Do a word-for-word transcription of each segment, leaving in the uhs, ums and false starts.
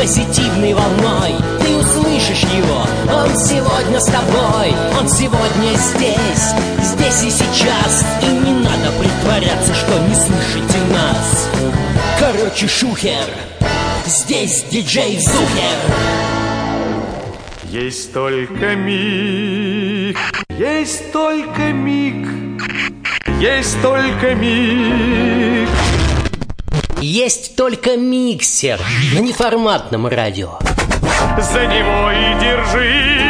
позитивной волной. Ты услышишь его, он сегодня с тобой, он сегодня здесь, здесь и сейчас. И не надо притворяться, что не слышите нас. Короче, шухер, здесь диджей Зухер. Есть только миг, есть только миг, есть только миг. Есть только миксер на неформатном радио. За него и держись.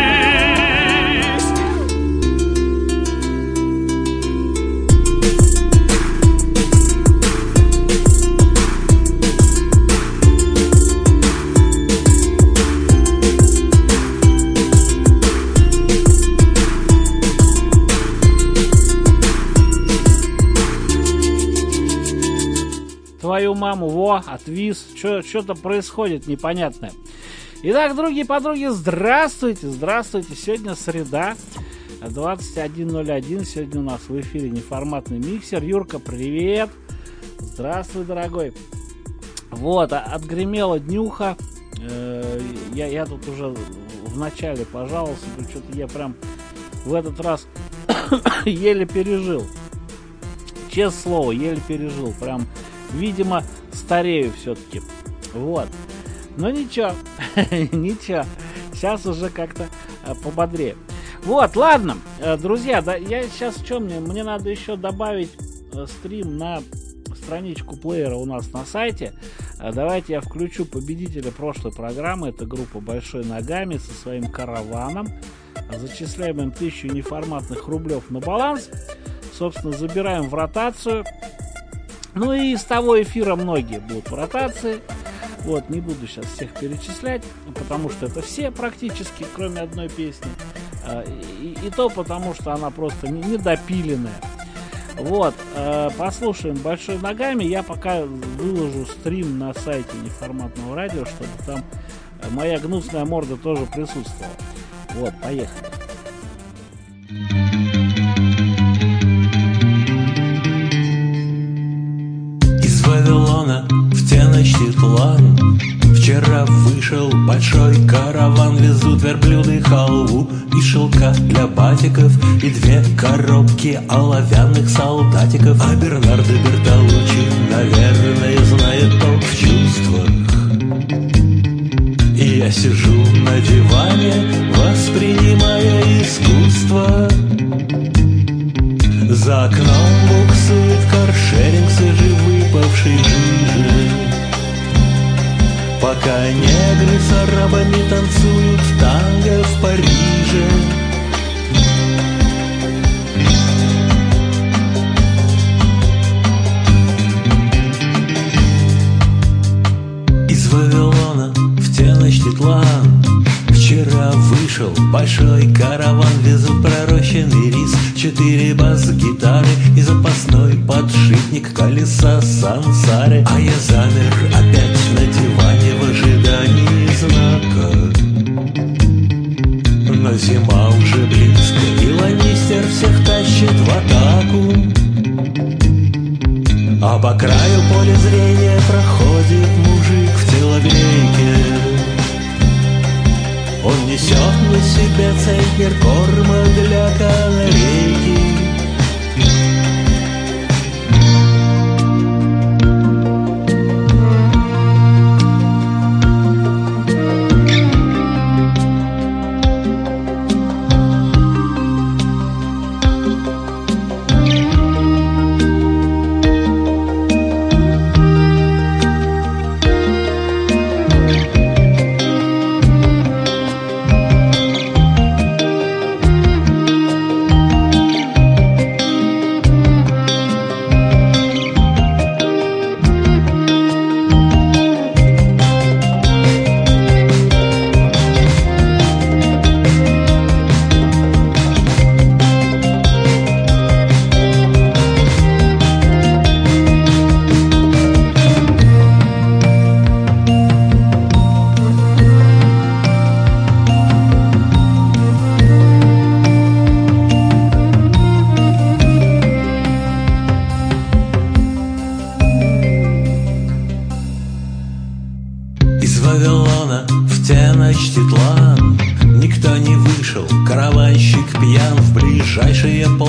Твою маму, во, отвис, что-то происходит непонятное. Итак, другие подруги, здравствуйте, здравствуйте. Сегодня среда, двадцать один ноль один. Сегодня у нас в эфире неформатный миксер. Юрка, привет. Здравствуй, дорогой. Вот, отгремела днюха. Я, я тут уже в начале пожаловался, что-то я прям в этот раз еле пережил. Честное слово, еле пережил. Прям, видимо, старею все-таки. Вот. Но ничего, ничего. Сейчас уже как-то э, пободрее. Вот, ладно, э, друзья, да, я сейчас что мне? Мне надо еще добавить э, стрим на страничку плеера у нас на сайте. Э, давайте я включу победителя прошлой программы. Это группа Большой Ногами со своим караваном. Зачисляем им тысячу неформатных рублев на баланс. Собственно, забираем в ротацию. Ну и с того эфира многие будут в ротации. Вот, не буду сейчас всех перечислять, потому что это все практически, кроме одной песни. И, и то потому, что она просто недопиленная. Вот, послушаем Большой Ногами. Я пока выложу стрим на сайте неформатного радио, чтобы там моя гнусная морда тоже присутствовала. Вот, поехали. Из Вавилона в теночный тлан вчера вышел большой караван. Везут верблюды халву и шелка для батиков и две коробки оловянных солдатиков. А Бернардо Бертолуччи, наверное, знает толк в чувствах. И я сижу на диване, воспринимая искусство. За окном буксует каршеринг свежевыпавшей жижи, пока негры с арабами танцуют танго в Париже. Из Вавилона в теночный тлан вчера вышел большой караван. Везут пророщенный рис, четыре бас-гитары и запасной подшипник колеса сансары. А я замер опять на диване в ожидании знака. Но зима уже близко, и ланнистер всех тащит в атаку. А по краю поля зрения проходит мужик в телогрейке. Он несет на себе центнер корма для канарейки.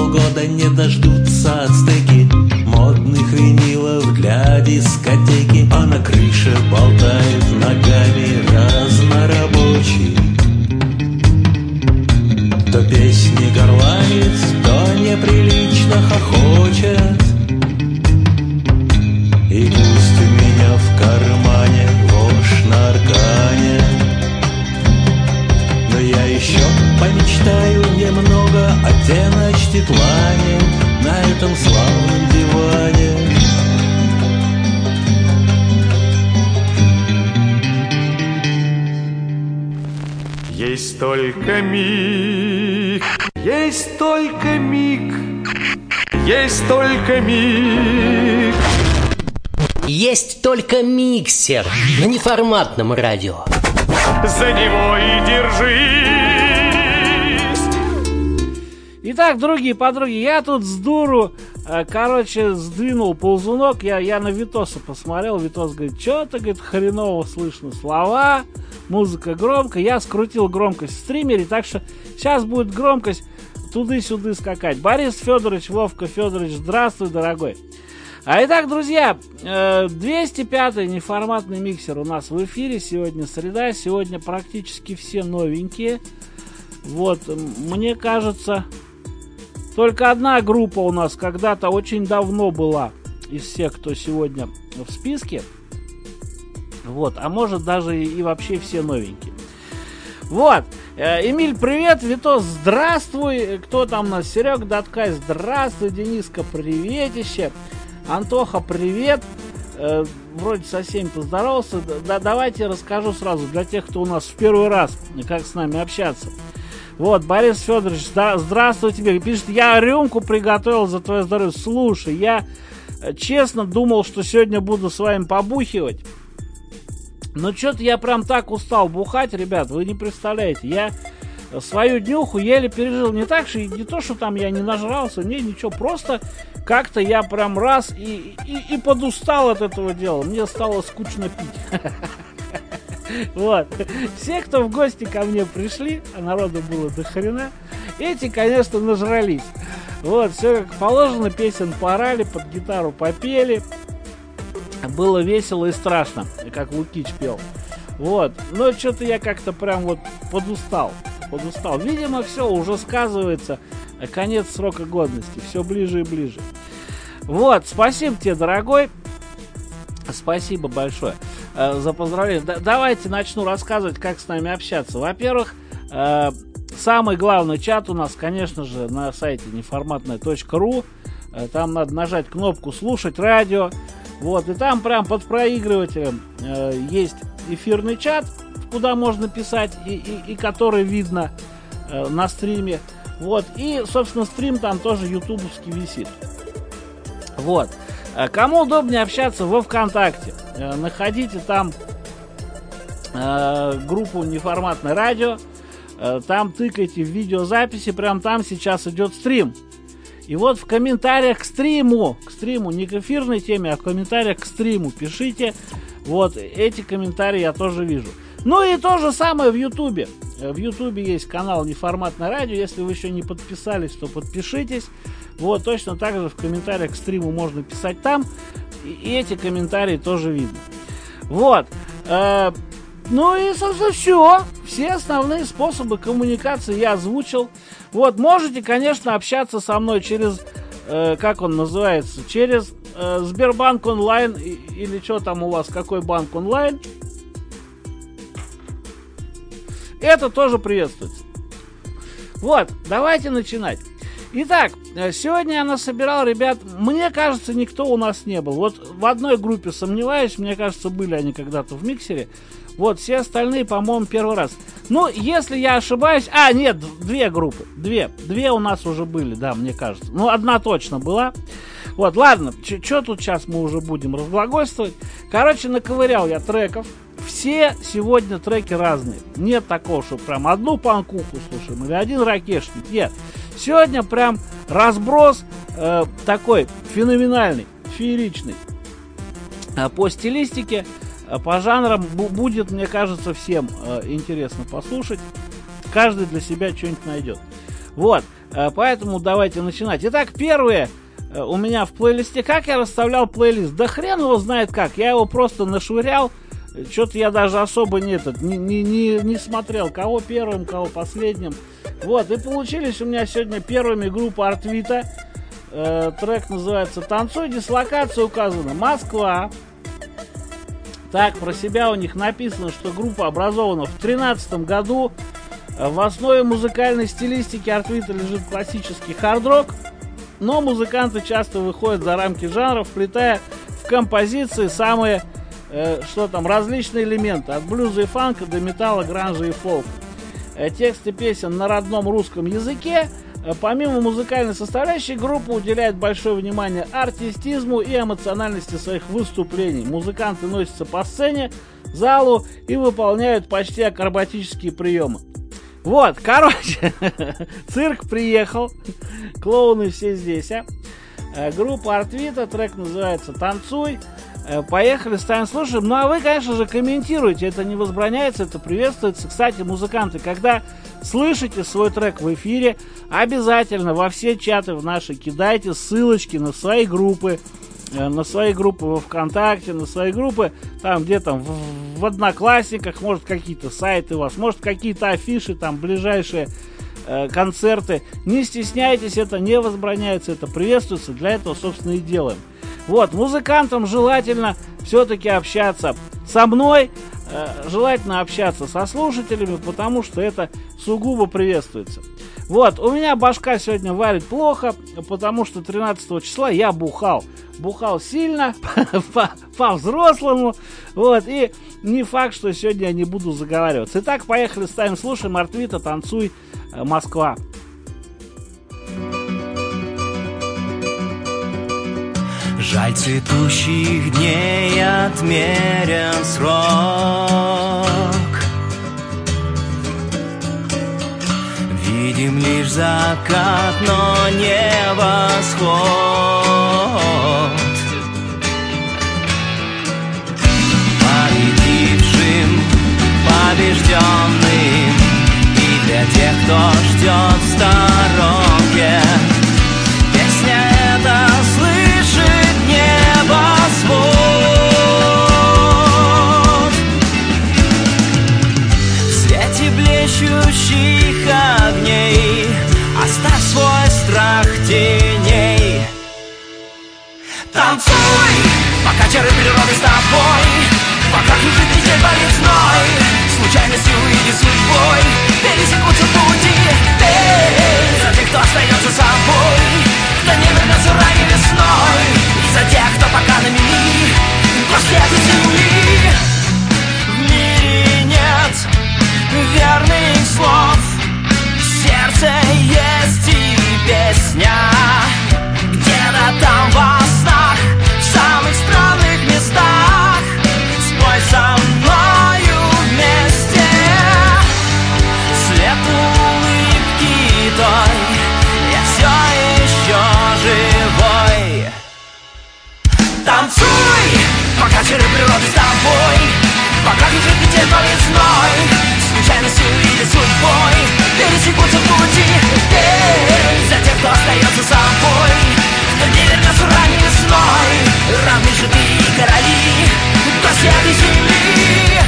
полгода не дождутся ацтеки модных винилов для дискотеки. А на крыше болтает ногами разнорабочий, то песни горланит, то неприлично хохочет. И пусть у меня в кармане ложь на аркане, но я еще помечтаю немного о Теночтитлане на этом славном диване. Есть только миг, есть только миг, есть только миг. Есть только миксер на неформатном радио. За него и держись. Итак, другие подруги, я тут с дуру, э, короче, сдвинул ползунок. Я, я на Витоса посмотрел. Витос говорит, что-то, говорит, хреново слышно слова, музыка громко. Я скрутил громкость в стримере, так что сейчас будет громкость туды-сюды скакать. Борис Федорович, Вовка Федорович, здравствуй, дорогой. А итак, друзья, двести пятый неформатный миксер у нас в эфире. Сегодня среда, сегодня практически все новенькие. Вот, мне кажется, только одна группа у нас когда-то очень давно была из всех, кто сегодня в списке. Вот, а может даже и, и вообще все новенькие. Вот, Эмиль, привет, Витос, здравствуй. Кто там у нас? Серега Даткай, здравствуй. Дениска, приветище. Антоха, привет. Э, вроде со всеми поздоровался. Да, давайте расскажу сразу для тех, кто у нас в первый раз, как с нами общаться. Вот, Борис Федорович, да, здравствуй тебе. Пишет, я рюмку приготовил за твое здоровье. Слушай, я честно думал, что сегодня буду с вами побухивать. Но что-то я прям так устал бухать, ребят, вы не представляете. Я свою днюху еле пережил. Не так, что не то, что там я не нажрался, не, ничего, просто как-то я прям раз и, и, и подустал от этого дела. Мне стало скучно пить. Вот. Все, кто в гости ко мне пришли, а народу было до хрена, эти, конечно, нажрались. Вот, все как положено, песен порали, под гитару попели. Было весело и страшно, как Лукич пел. Вот. Но что-то я как-то прям вот подустал. Подустал. Видимо, все, уже сказывается конец срока годности. Все ближе и ближе. Вот, спасибо тебе, дорогой. Спасибо большое э, за поздравление. Да, давайте начну рассказывать, как с нами общаться. Во-первых, э, самый главный чат у нас, конечно же, на сайте неформатная точка ру. Э, там надо нажать кнопку «Слушать радио». Вот, и там прям под проигрывателем э, есть эфирный чат, куда можно писать, и, и, и который видно э, на стриме. Вот, и, собственно, стрим там тоже ютубовский висит. Вот. Кому удобнее общаться во ВКонтакте, э, находите там э, группу «Неформатное радио», э, там тыкайте в видеозаписи, прям там сейчас идет стрим. И вот в комментариях к стриму, к стриму, не к эфирной теме, а в комментариях к стриму пишите. Вот, эти комментарии я тоже вижу. Ну и то же самое в Ютубе. В Ютубе есть канал «Неформатное радио». Если вы еще не подписались, то подпишитесь. Вот, точно так же в комментариях к стриму можно писать там. И, и эти комментарии тоже видно. Вот. Э, ну и, собственно, все. Все основные способы коммуникации я озвучил. Вот, можете, конечно, общаться со мной через, э, как он называется, через э, Сбербанк онлайн и, или что там у вас, какой банк онлайн. Это тоже приветствуется. Вот, давайте начинать. Итак, сегодня я насобирал, ребят, мне кажется, никто у нас не был. Вот в одной группе сомневаюсь, мне кажется, были они когда-то в миксере. Вот, все остальные, по-моему, первый раз. Ну, если я ошибаюсь... А, нет, две группы. Две. Две у нас уже были, да, мне кажется. Ну, одна точно была. Вот, ладно, что тут сейчас мы уже будем разглагольствовать. Короче, наковырял я треков. Все сегодня треки разные. Нет такого, что прям одну панкуху слушаем или один ракешник. Нет. Сегодня прям разброс э, такой феноменальный, фееричный. Э, по стилистике, э, по жанрам б- будет, мне кажется, всем э, интересно послушать. Каждый для себя что-нибудь найдет. Вот, поэтому давайте начинать. Итак, первое у меня в плейлисте. Как я расставлял плейлист? Да хрен его знает как. Я его просто нашвырял. Что-то я даже особо не, этот, не, не, не, не смотрел, кого первым, кого последним. Вот, и получились у меня сегодня первыми группа Артвита. Э, трек называется «Танцуй». Дислокация указана Москва. Так, про себя у них написано, что группа образована в тринадцатом году. В основе музыкальной стилистики Артвита лежит классический хард-рок, но музыканты часто выходят за рамки жанра, вплетая в композиции самые, э, что там, различные элементы, от блюза и фанка до металла, гранжа и фолка. Э, тексты песен на родном русском языке. Э, помимо музыкальной составляющей, группа уделяет большое внимание артистизму и эмоциональности своих выступлений. Музыканты носятся по сцене, залу и выполняют почти акробатические приемы. Вот, короче, цирк приехал, клоуны все здесь, а. Группа Артвита, трек называется «Танцуй». Поехали, ставим, слушаем. Ну, а вы, конечно же, комментируйте, это не возбраняется, это приветствуется. Кстати, музыканты, когда слышите свой трек в эфире, обязательно во все чаты в наши кидайте ссылочки на свои группы, на свои группы во ВКонтакте, на свои группы, там где там в, в Одноклассниках, может какие-то сайты у вас, может какие-то афиши, там ближайшие э, концерты. Не стесняйтесь, это не возбраняется, это приветствуется, для этого, собственно, и делаем. Вот, музыкантам желательно все-таки общаться со мной, э, желательно общаться со слушателями, потому что это сугубо приветствуется. Вот, у меня башка сегодня варит плохо, потому что тринадцатого числа я бухал. Бухал сильно, по-взрослому. Вот, и не факт, что сегодня я не буду заговариваться. Итак, поехали, ставим, слушаем Артвита, «Танцуй», Москва. Жаль, цветущих дней отмерен срок. Видим лишь закат, но не восход. Победившим, побежденным, и для тех, кто ждет в сторонке, песня эта слышит небосвод. В свете блещущих огней оставь свой страх теней. Танцуй, пока чары природы с тобой, пока кружит метель по весной, случайностью или судьбой пересекутся пути. Эй, за тех, кто остается собой, кто не вернется ранней весной, и за тех, кто пока на мели, после этой земли. В мире нет верных слов, в сердце есть и песня. Где-то там во снах, в самых странных местах, спой со мною вместе. След улыбки той, я все еще живой. Танцуй, пока чары природы с тобой, пока кружит метель по весной, случайностью или судьбой пересекутся пути. Эй, за тех, кто остается собой, кто не вернется ранней весной, равны же ты и короли, гости этой земли.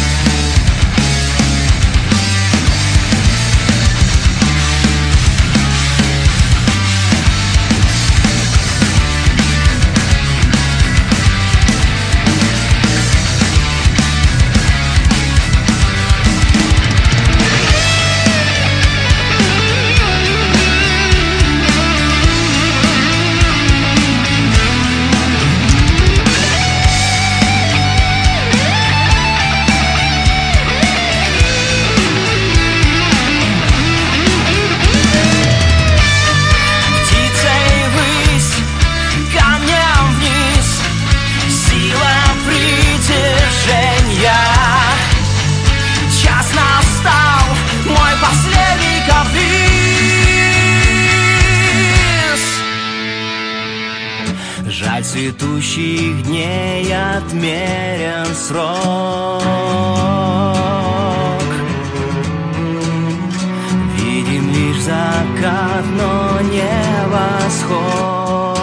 Жаль, цветущих дней отмерен срок. Видим лишь закат, закат, но не восход.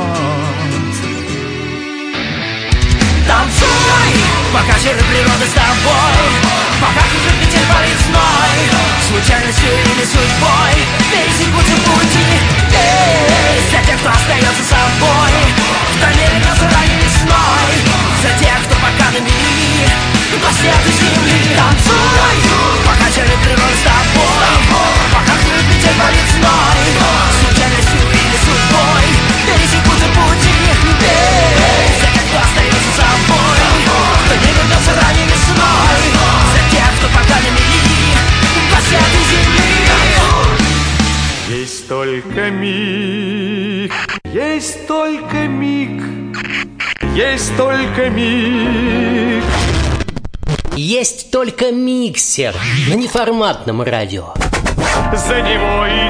Танцуй, пока чары природы с тобой, пока кружит метель болезной, случайностью или судьбой пересекутся пути. Здесь для тех, кто остается собой, кто не вернется ранней весной, за тех, кто пока на мели, гости этой земли. Танцуй, пока чары природы с тобой, пока кружит метель болезной, случайностью или судьбой пересекутся пути. Здесь для тех, кто остается собой, кто не вернется ранней весной, за тех, кто пока на мели, гости этой земли. Есть только миг, есть только миг, есть только миг. Есть только миксер на неформатном радио. За него и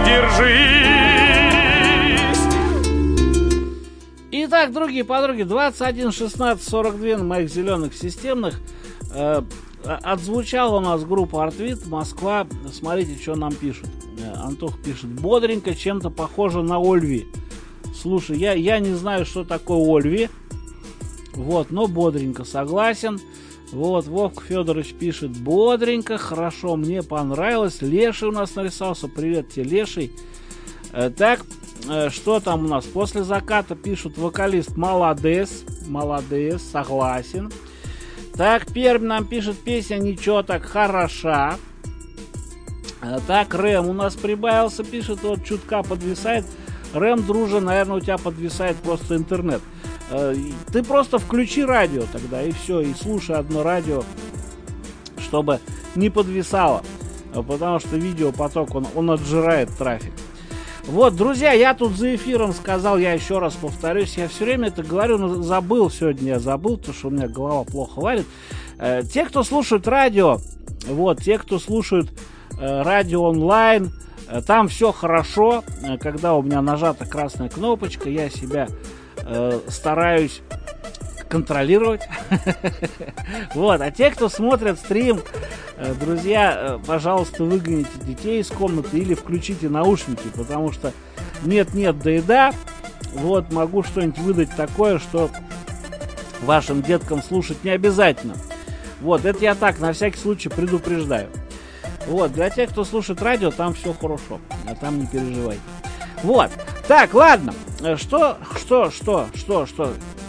держись. Итак, другие подруги, двадцать один шестнадцать сорок два на моих зеленых системных. Э, отзвучала у нас группа Артвит, Москва. Смотрите, что нам пишут. Антох пишет: бодренько, чем-то похоже на Ольви. Слушай, я, я не знаю, что такое Ольви. Вот, но бодренько, согласен. Вот, Вовка Федорович пишет: бодренько, хорошо, мне понравилось. Леший у нас нарисовался. Привет тебе, Леший. э, Так, э, что там у нас? После заката пишут: вокалист молодец. Молодец, согласен. Так, Пермь нам пишет: песня ничего так хороша. Так, Рэм у нас прибавился, пишет, вот чутка подвисает. Рэм, друже, наверное, у тебя подвисает просто интернет. Ты просто включи радио тогда, и все, и слушай одно радио, чтобы не подвисало. Потому что видеопоток, он, он отжирает трафик. Вот, друзья, я тут за эфиром сказал, я еще раз повторюсь, я все время это говорю, но забыл сегодня, я забыл, потому что у меня голова плохо варит. Те, кто слушают радио, вот, те, кто слушают радио онлайн, там все хорошо. Когда у меня нажата красная кнопочка, я себя э, стараюсь контролировать. Вот, а те, кто смотрят стрим, э, друзья, э, пожалуйста, выгоните детей из комнаты или включите наушники, потому что нет-нет, да и да, вот, могу что-нибудь выдать такое, что вашим деткам слушать не обязательно. Вот, это я так, на всякий случай предупреждаю. Вот, для тех, кто слушает радио, там все хорошо, а там не переживайте. Вот, так, ладно, что, что, что, что, что,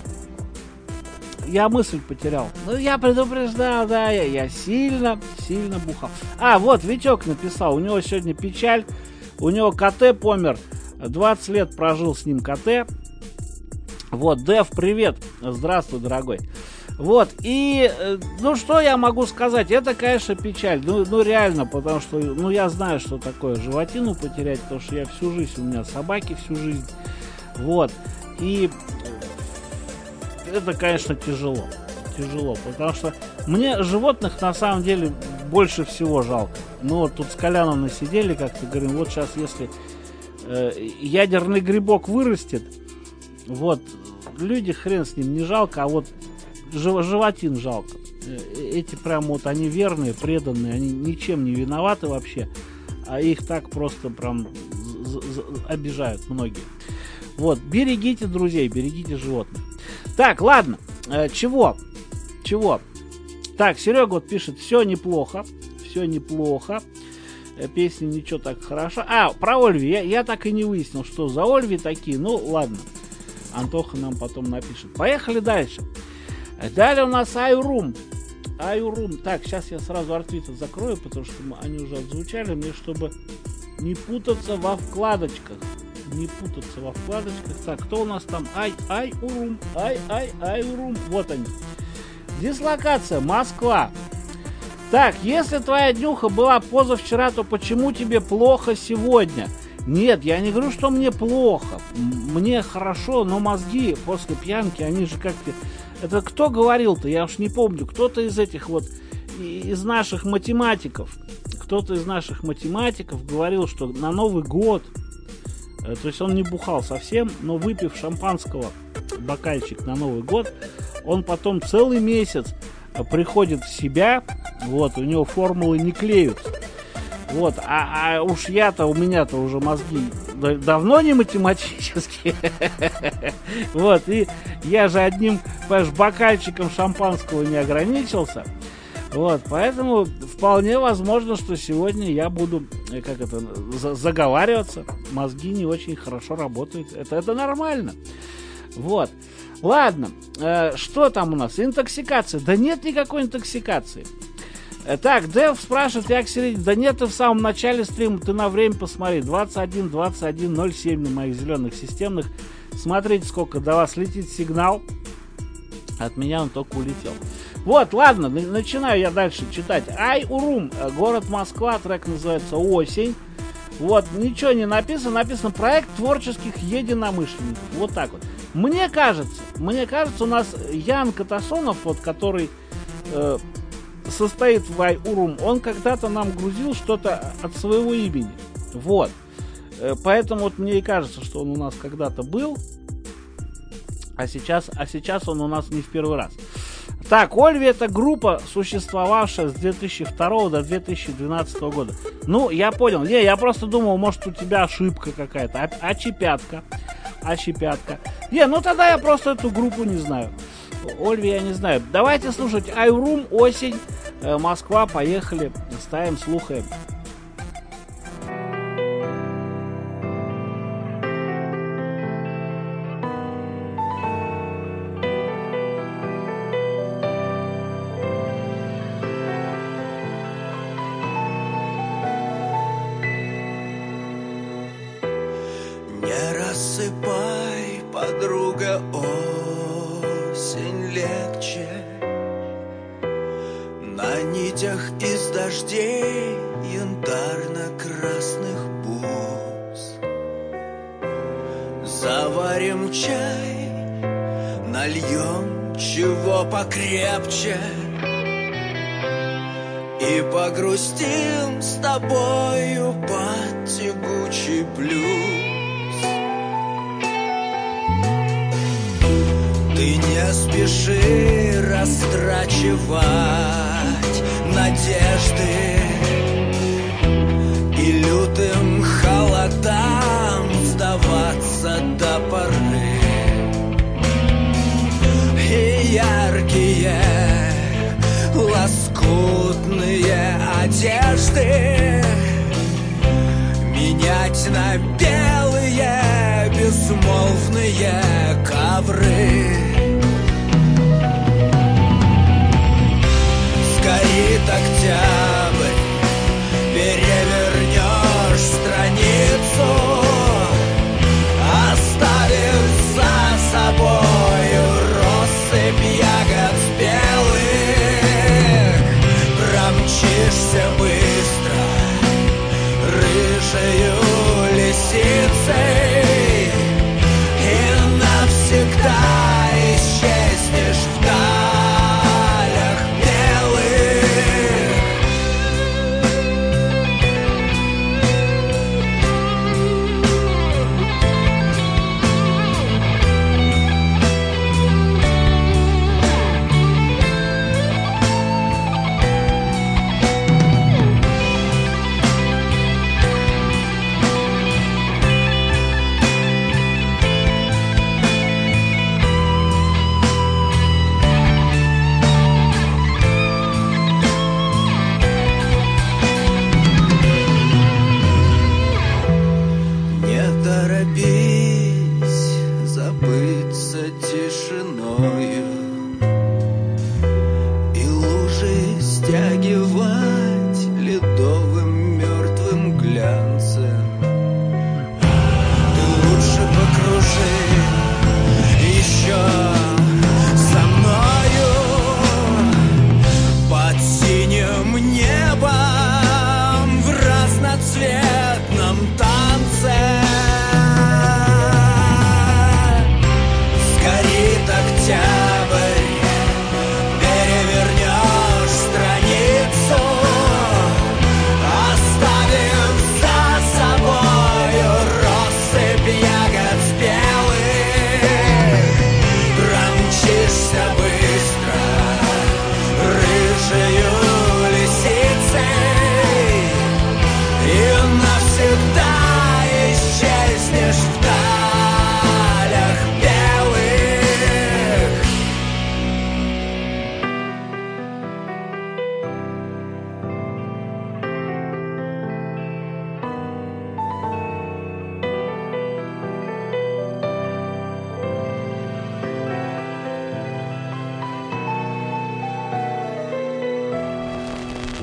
я мысль потерял. Ну, я предупреждал, да, я, я сильно, сильно бухал. А, вот, Витек написал, у него сегодня печаль, у него КТ помер, двадцать лет прожил с ним КТ. Вот, Дэв, привет, здравствуй, дорогой. Вот, и, ну, что я могу сказать, это, конечно, печаль, ну, ну, реально, потому что, ну, я знаю, что такое животину потерять, потому что я всю жизнь, у меня собаки всю жизнь, вот, и это, конечно, тяжело, тяжело, потому что мне животных, на самом деле, больше всего жалко. Ну, вот тут с Коляном насидели, как-то говорим, вот сейчас, если э, ядерный грибок вырастет, вот, люди, хрен с ним, не жалко, а вот животин жалко. Эти прям вот, они верные, преданные, они ничем не виноваты вообще, а их так просто прям обижают многие. Вот, берегите друзей, берегите животных. Так, ладно, э, чего? Чего? Так, Серега вот пишет: все неплохо, все неплохо, э, песня ничего так хорошо. А, про Ольви, я, я так и не выяснил, что за Ольви такие, ну ладно, Антоха нам потом напишет. Поехали дальше. Далее у нас Айрум. Айрум. Так, сейчас я сразу Артвита закрою, потому что они уже отзвучали. Мне, чтобы не путаться во вкладочках. Не путаться во вкладочках. Так, кто у нас там? Ай, Айрум. Ай, ай, Айрум. Вот они. Дислокация. Москва. Так, если твоя днюха была позавчера, то почему тебе плохо сегодня? Нет, я не говорю, что мне плохо. Мне хорошо, но мозги после пьянки, они же как-то... Это кто говорил-то? Я уж не помню. Кто-то из этих вот, из наших математиков, кто-то из наших математиков говорил, что на Новый год, то есть он не бухал совсем, но выпив шампанского бокальчик на Новый год, он потом целый месяц приходит в себя, вот, у него формулы не клеются. Вот, а, а уж я-то, у меня-то уже мозги давно не математические. Вот, и я же одним, понимаешь, бокальчиком шампанского не ограничился. Вот, поэтому вполне возможно, что сегодня я буду, как это, заговариваться. Мозги не очень хорошо работают. Это, это нормально. Вот. Ладно, э, что там у нас? Интоксикация. Да нет никакой интоксикации. Э, так, Дэв спрашивает, я к середине. Да нет, ты в самом начале стрима, ты на время посмотри. двадцать один двадцать один ноль семь на моих зеленых системных. Смотрите, сколько до вас летит сигнал. От меня он только улетел. Вот, ладно, начинаю я дальше читать. Ай-Урум, город Москва, трек называется «Осень». Вот, ничего не написано, написано «Проект творческих единомышленников». Вот так вот. Мне кажется, мне кажется, у нас Ян Катасонов, вот, который э, состоит в Ай-Урум, он когда-то нам грузил что-то от своего имени. Вот. Э, поэтому вот мне и кажется, что он у нас когда-то был, а сейчас, а сейчас он у нас не в первый раз. Так, Ольви — это группа, существовавшая с две тысячи второго до две тысячи двенадцатого года. Ну, я понял. Не, я просто думал, может, у тебя ошибка какая-то. А, очепятка. Очепятка. Не, ну тогда я просто эту группу не знаю. Ольви я не знаю. Давайте слушать Ай-Урум, «Осень», э, Москва, поехали. Ставим, слухаем. Засыпай, подруга, осень легче. На нитях из дождей янтарно-красных бус заварим чай, нальем чего покрепче и погрустим с тобою под тягучий блюз. Ты не спеши растрачивать надежды и лютым холодам сдаваться до поры. И яркие лоскутные одежды менять на белые безмолвные ковры. Горит октябрь, перевернешь страницу, оставив за собою россыпь ягод белых. Промчишься быстро рыжею лисицей и навсегда исчезнешь вдаль.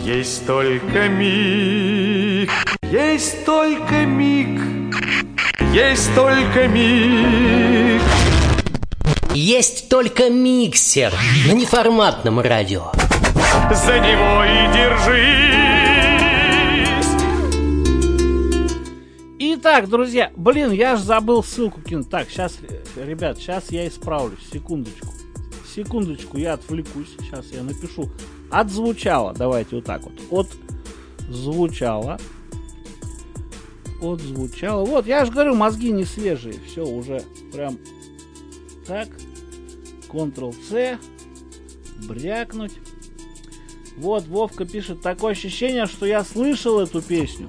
Есть только миг, есть только миг, есть только миг. Есть только миксер на неформатном радио. За него и держись. Итак, друзья, блин, я же забыл ссылку кинуть. Так, сейчас, ребят, сейчас я исправлюсь. Секундочку. Секундочку, я отвлекусь. Сейчас я напишу. Отзвучало. Давайте вот так вот. Отзвучало. Отзвучало. Вот, я же говорю, мозги не свежие. Все, уже прям так. контрол-C. Брякнуть. Вот, Вовка пишет. Такое ощущение, что я слышал эту песню.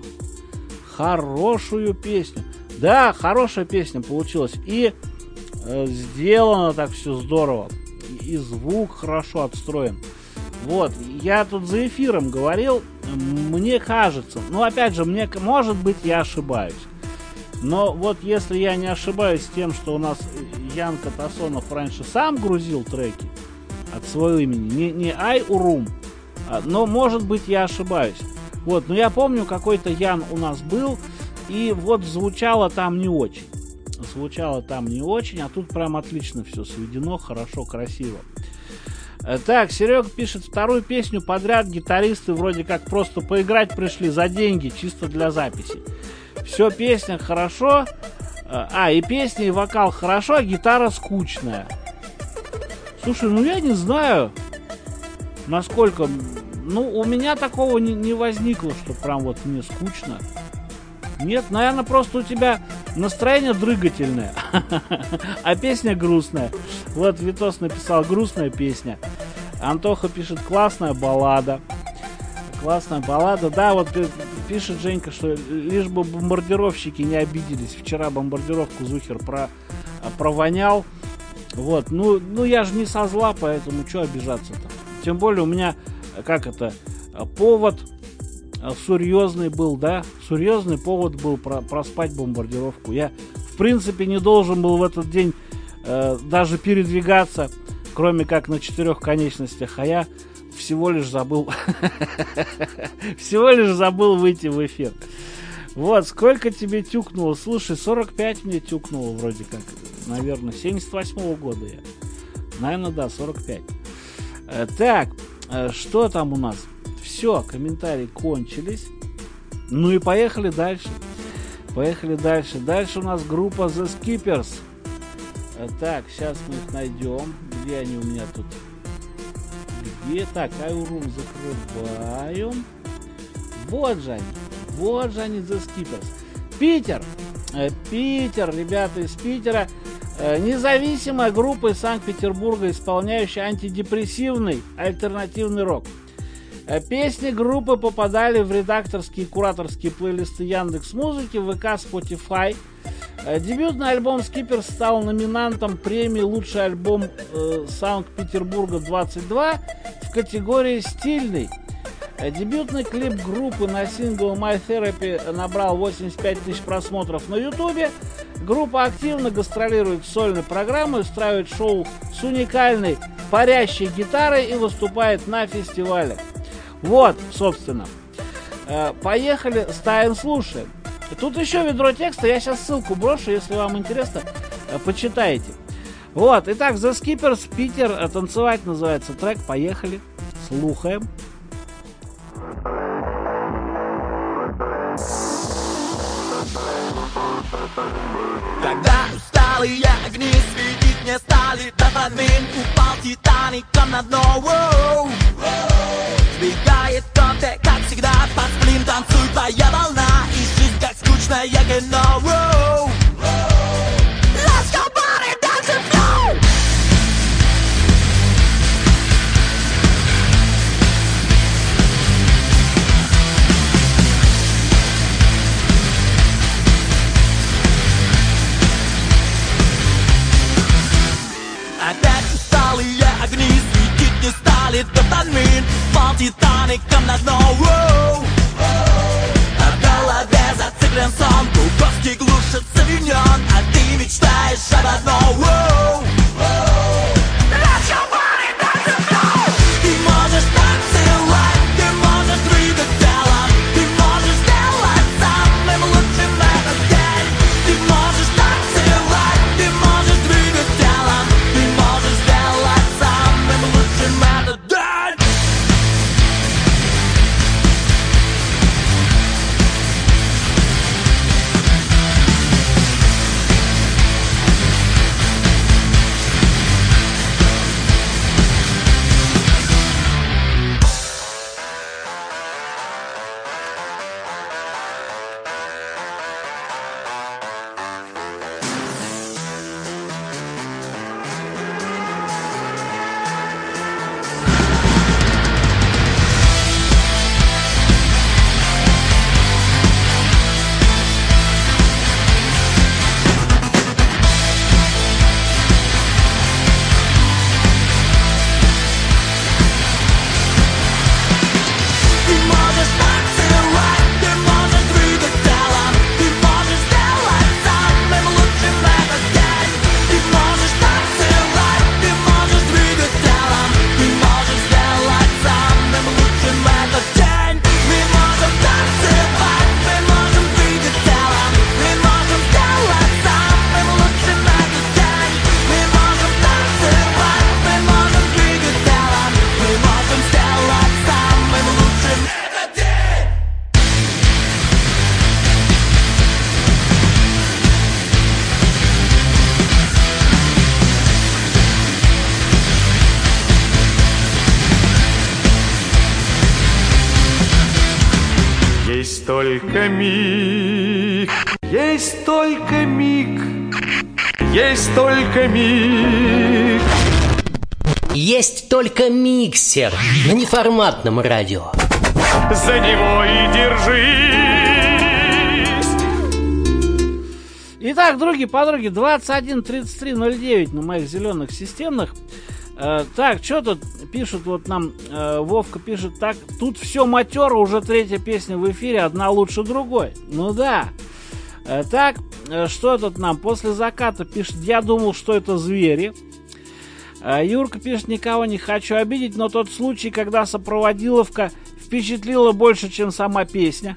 Хорошую песню. Да, хорошая песня получилась. И э, сделано так все здорово. И, и звук хорошо отстроен. Вот, я тут за эфиром говорил, мне кажется, ну опять же, мне, может быть, я ошибаюсь. Но вот если я не ошибаюсь тем, что у нас Янка Тасонов раньше сам грузил треки от своего имени, не, не Ай-Урум, а, но может быть я ошибаюсь. Вот, но я помню, какой-то Ян у нас был, и вот звучало там не очень. Звучало там не очень, а тут прям отлично все сведено, хорошо, красиво. Так, Серега пишет, вторую песню подряд гитаристы вроде как просто поиграть пришли за деньги, чисто для записи. Все, песня хорошо, а, и песня, и вокал хорошо, а гитара скучная. Слушай, ну я не знаю, насколько... Ну, у меня такого не, не возникло, что прям вот мне скучно. Нет, наверное, просто у тебя настроение дрыгательное, а песня грустная. Вот Витос написал грустная песня. Антоха пишет классная баллада. Классная баллада. Да, вот пишет Женька, что лишь бы бомбардировщики не обиделись. Вчера бомбардировку Зухер про, провонял. Вот, ну, ну я же не со зла, поэтому что обижаться-то? Тем более у меня, как это, повод серьезный был, да? Серьезный повод был про, проспать бомбардировку. Я, в принципе, не должен был в этот день э, даже передвигаться, кроме как на четырех конечностях, а я всего лишь забыл всего лишь забыл выйти в эфир. Вот, сколько тебе тюкнуло? Слушай, сорок пять мне тюкнуло вроде как, наверное, семьдесят восьмого года я. Наверное, да, сорок пять. Э, так, э, что там у нас? Все, комментарии кончились. Ну и поехали дальше. Поехали дальше. Дальше у нас группа The Skippers. Так, сейчас мы их найдем. Где они у меня тут? Где? Так, Ай-Урум закрываем. Вот же они. Вот же они, The Skippers. Питер. Питер, ребята из Питера. Независимая группа из Санкт-Петербурга, исполняющая антидепрессивный альтернативный рок. Песни группы попадали в редакторские и кураторские плейлисты Яндекс.Музыки, ВК, Spotify. Дебютный альбом Skippers стал номинантом премии «Лучший альбом э, Санкт-Петербурга двадцать два» в категории «Стильный». Дебютный клип группы на сингл My Therapy набрал восемьдесят пять тысяч просмотров на Ютубе. Группа активно гастролирует сольной программой, устраивает шоу с уникальной парящей гитарой и выступает на фестивалях. Вот, собственно. Поехали, ставим, слушаем. Тут еще ведро текста, я сейчас ссылку брошу, если вам интересно, почитайте. Вот, итак, The Skippers, Питер, танцевать называется трек, поехали, слухаем. Когда усталые огни светить не стали, до подмин упал Титаником на дно. Воу. Сбегает кофе, как всегда, под сплин танцует твоя волна, и жизнь как скучное кино. Воу. Let's go party, dance and flow. Опять усталые огни светить не стали, дофамин пал Титаником на дно. Воу. А в голове зациклен сон, Гуковский глушит савиньон, а ты мечтаешь об одном. Воу. Let's go party, dance and flow. Ты можешь танцевать, ты можешь только миг, есть только миг, есть только миг. Есть только миксер на неформатном радио. За него и держись. Итак, други, подруги, двадцать один тридцать три ноль девять на моих зеленых системных. Э, так, что тут пишут, вот нам э, Вовка пишет, так, тут все матеро, уже третья песня в эфире, одна лучше другой. Ну да. Э, так, э, что тут нам? После заката пишет, я думал, что это звери. Э, Юрка пишет, никого не хочу обидеть, но тот случай, когда сопроводиловка впечатлила больше, чем сама песня.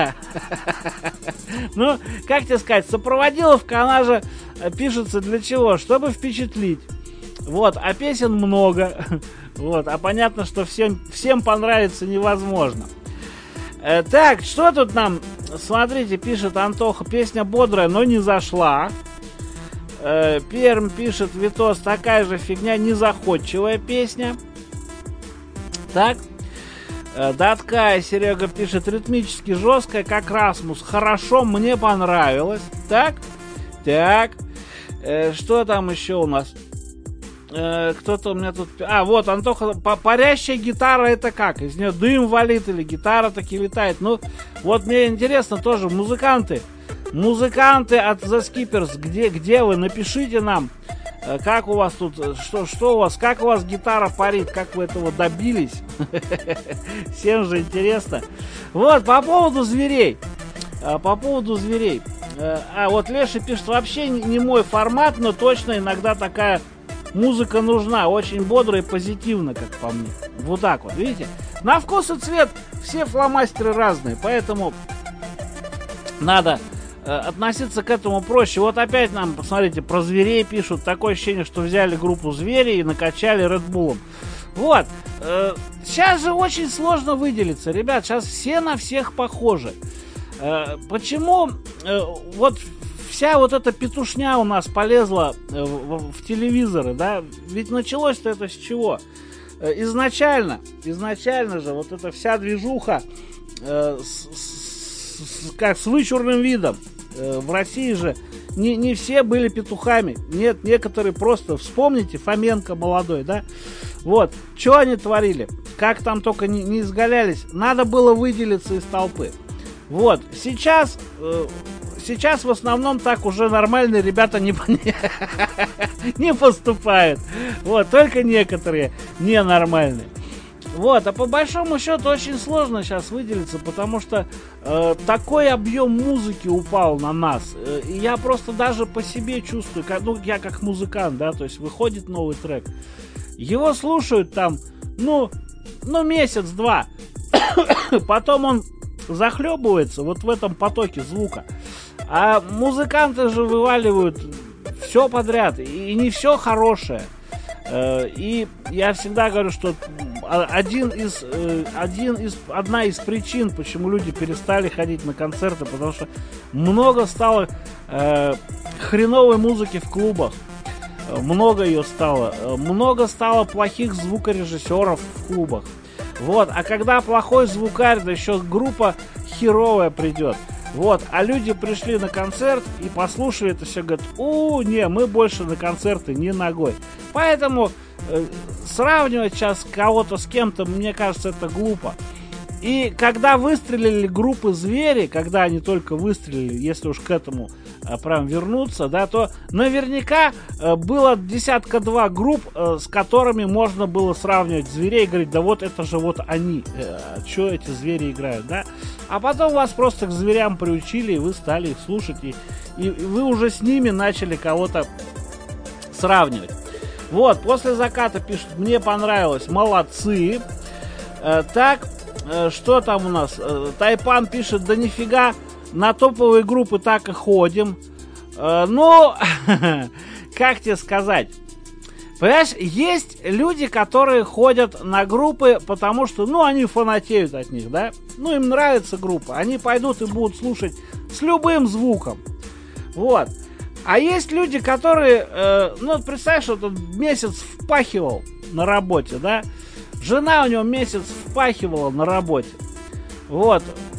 Ну, как тебе сказать, сопроводиловка, она же пишется для чего? Чтобы впечатлить. Вот, а песен много. Вот, а понятно, что всем, всем понравится невозможно. Э, так, что тут нам? Смотрите, пишет Антоха, песня бодрая, но не зашла. Э, Перм пишет, Витос, такая же фигня, незаходчивая песня. Так. Э, Датка, Серега пишет, ритмически жесткая, как Расмус. Хорошо, мне понравилось. Так. Так. Э, что там еще у нас? Кто-то у меня тут... А, вот, Антоха, парящая гитара это как? Из нее дым валит или гитара таки летает? Ну, вот мне интересно тоже, музыканты, музыканты от The Skippers, где, где вы? Напишите нам, как у вас тут, что, что у вас, как у вас гитара парит, как вы этого добились? Всем же интересно. Вот, по поводу зверей. По поводу зверей. А вот Леша пишет, вообще не мой формат, но точно иногда такая... Музыка нужна, очень бодро и позитивно, как по мне. Вот так вот, видите? На вкус и цвет все фломастеры разные, поэтому надо э, относиться к этому проще. Вот опять нам, посмотрите, про зверей пишут. Такое ощущение, что взяли группу зверей и накачали Редбулом. Вот. Э, сейчас же очень сложно выделиться. Ребят, сейчас все на всех похожи. Э, почему э, вот... Вся вот эта петушня у нас полезла в, в, в телевизоры, да? Ведь началось-то это с чего? Изначально, изначально же вот эта вся движуха э, с, с, как с вычурным видом. Э, в России же не, не все были петухами. Нет, некоторые просто, вспомните, Фоменко молодой, да? Вот, что они творили? Как там только не, не изгалялись. Надо было выделиться из толпы. Вот, сейчас... Э, Сейчас в основном так уже нормальные ребята не, не поступают. Вот, только некоторые ненормальные. Вот, а по большому счету очень сложно сейчас выделиться, потому что э, такой объем музыки упал на нас. Э, и я просто даже по себе чувствую, как, ну, я как музыкант, да, то есть выходит новый трек. Его слушают там, ну, ну месяц-два. Потом он захлебывается вот в этом потоке звука. А музыканты же вываливают все подряд, и не все хорошее. И я всегда говорю, что один из, один из, одна из причин, почему люди перестали ходить на концерты, потому что много стало э, хреновой музыки в клубах. Много ее стало. Много стало плохих звукорежиссеров в клубах. Вот. А когда плохой звукарь, да еще группа херовая придет. Вот, а люди пришли на концерт и послушали это все, говорят, у, не, мы больше на концерты не ногой. Поэтому э, сравнивать сейчас кого-то с кем-то, мне кажется, это глупо. И когда выстрелили группы «Звери», когда они только выстрелили, если уж к этому а, прям вернуться, да, то наверняка а, было десятка-два групп, а, с которыми можно было сравнивать «Зверей» и говорить, да вот это же вот они, а, что эти звери играют, да. А потом вас просто к зверям приучили, и вы стали их слушать, и, и вы уже с ними начали кого-то сравнивать. Вот, после заката пишут, мне понравилось, молодцы. А, так... Что там у нас? Тайпан пишет, да нифига, на топовые группы так и ходим. Ну, как тебе сказать? Понимаешь, есть люди, которые ходят на группы, потому что, ну, они фанатеют от них, да? Ну, им нравится группа, они пойдут и будут слушать с любым звуком. Вот. А есть люди, которые, э, ну, представь, что он месяц впахивал на работе, да? Жена у него месяц впахивала на работе. Вот.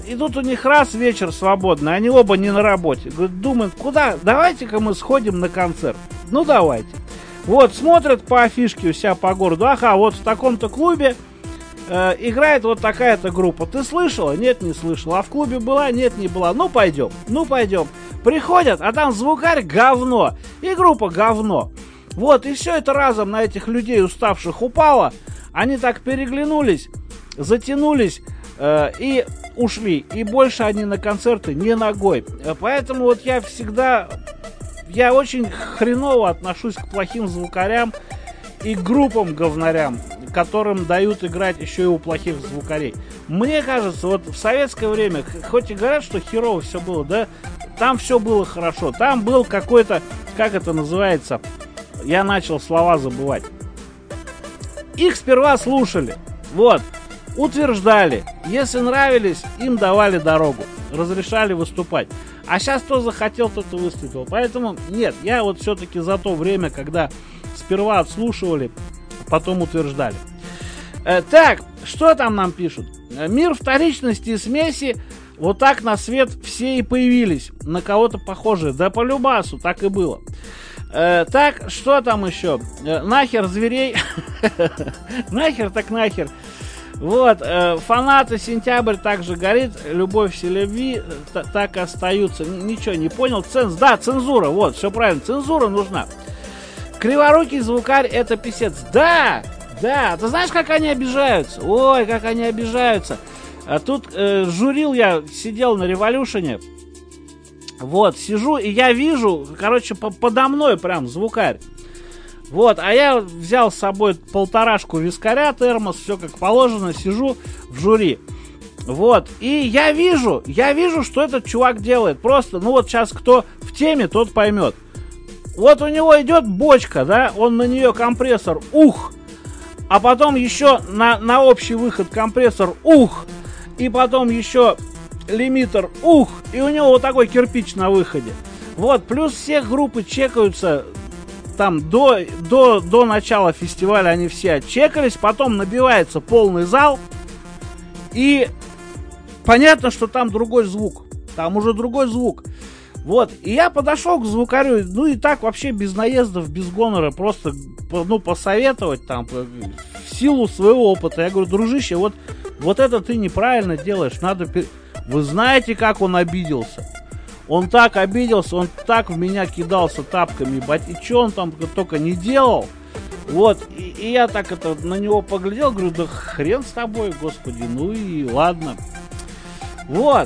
и тут у них раз вечер свободный, они оба не на работе. Говорят, думают, куда, давайте-ка мы сходим на концерт. Ну, давайте. Вот, смотрят по афишке у себя по городу, ага, вот в таком-то клубе э, играет вот такая-то группа. Ты слышала? Нет, не слышала. А в клубе была? Нет, не была. Ну, пойдем, ну, пойдем. Приходят, а там звукарь говно, и группа говно. Вот, и все это разом на этих людей уставших упало. Они так переглянулись, затянулись э, и ушли. И больше они на концерты не ногой. Поэтому вот я всегда... Я очень хреново отношусь к плохим звукарям и к группам говнарям, которым дают играть еще и у плохих звукарей. Мне кажется, вот в советское время, хоть и говорят, что херово все было, да, там все было хорошо. Там был какой-то, как это называется, я начал слова забывать. Их сперва слушали, вот, утверждали, если нравились, им давали дорогу, разрешали выступать. А сейчас кто захотел, тот и выступил. Поэтому нет, я вот все-таки за то время, когда сперва отслушивали, потом утверждали. Э, так, что там нам пишут? Мир вторичности и смеси, вот так на свет все и появились. На кого-то похожие. Да по любасу, так и было. Э, так, что там еще? Э, нахер зверей. Нахер так нахер. Вот, э, фанаты «Сентябрь» также горит, «Любовь все любви» т- так и остаются. Н- ничего не понял. Ценз... Да, цензура, вот, все правильно, цензура нужна. Криворукий звукарь — это писец. Да, да, ты знаешь, как они обижаются? Ой, как они обижаются. А тут э, журил я, сидел на Революшене. Вот, сижу, и я вижу, короче, по- подо мной прям звукарь. Вот, а я взял с собой полторашку вискаря, термос, все как положено, сижу в жюри. Вот, и я вижу, я вижу, что этот чувак делает. Просто, ну вот сейчас кто в теме, тот поймет. Вот у него идет бочка, да, он на нее компрессор, ух. А потом еще на, на общий выход компрессор, ух. И потом еще лимитер, ух. И у него вот такой кирпич на выходе. Вот, плюс все группы чекаются. Там до, до, до начала фестиваля они все отчекались, потом набивается полный зал, и понятно, что там другой звук, там уже другой звук. Вот, и я подошел к звукарю, ну и так вообще без наездов, без гонора, просто, ну, посоветовать там, в силу своего опыта. Я говорю, дружище, вот, вот это ты неправильно делаешь, надо... Вы знаете, как он обиделся? Он так обиделся, он так в меня кидался тапками, бать, и что он там только не делал. Вот, и, и я так это на него поглядел, говорю, да хрен с тобой, господи, ну и ладно. Вот.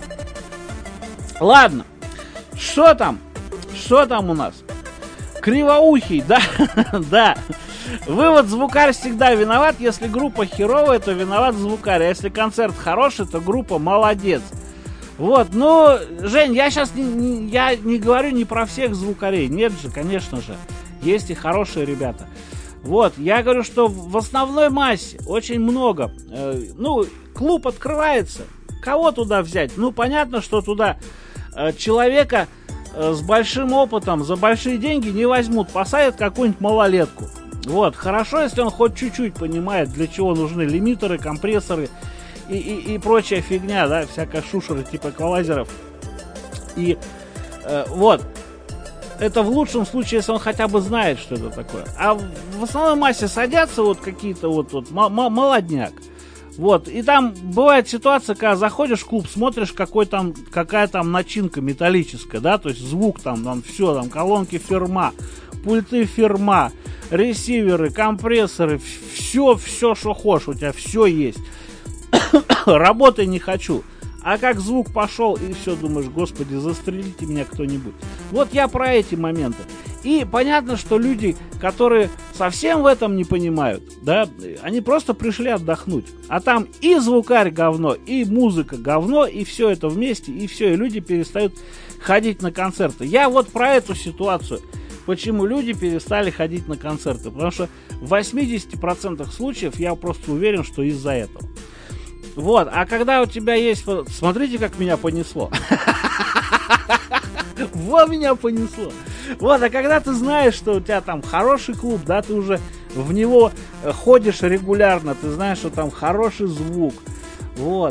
Ладно. Что там? Что там у нас? Кривоухий, да? Да. Вывод: звукарь всегда виноват. Если группа херовая, то виноват звукарь. А если концерт хороший, то группа молодец. Вот, ну, Жень, я сейчас не, не, я не говорю не про всех звукарей. Нет же, конечно же. Есть и хорошие ребята. Вот, я говорю, что в основной массе очень много. Э, ну, клуб открывается. Кого туда взять? Ну, понятно, что туда э, человека э, с большим опытом за большие деньги не возьмут. Посадят какую-нибудь малолетку. Вот, хорошо, если он хоть чуть-чуть понимает, для чего нужны лимитеры, компрессоры и, и, и прочая фигня, да, всякая шушера типа эквалайзеров. И э, вот, это в лучшем случае, если он хотя бы знает, что это такое. А в основной массе садятся вот какие-то вот, вот м- м- молодняк. Вот, и там бывает ситуация, когда заходишь в клуб, смотришь, какой там, какая там начинка металлическая, да, то есть звук там, там все, там колонки фирма, пульты фирма, ресиверы, компрессоры, все, все, что хочешь, у тебя все есть. Работай не хочу. А как звук пошел, и все, думаешь, господи, застрелите меня кто-нибудь. Вот я про эти моменты. И понятно, что люди, которые совсем в этом не понимают, да, они просто пришли отдохнуть. А там и звукарь говно, и музыка говно, и все это вместе, и все, и люди перестают ходить на концерты. Я вот про эту ситуацию. Почему люди перестали ходить на концерты? Потому что в восемьдесят процентов случаев я просто уверен, что из-за этого. Вот, а когда у тебя есть... Смотрите, как меня понесло. Вот меня понесло. Вот, а когда ты знаешь, что у тебя там хороший клуб, да, ты уже в него ходишь регулярно, ты знаешь, что там хороший звук, вот,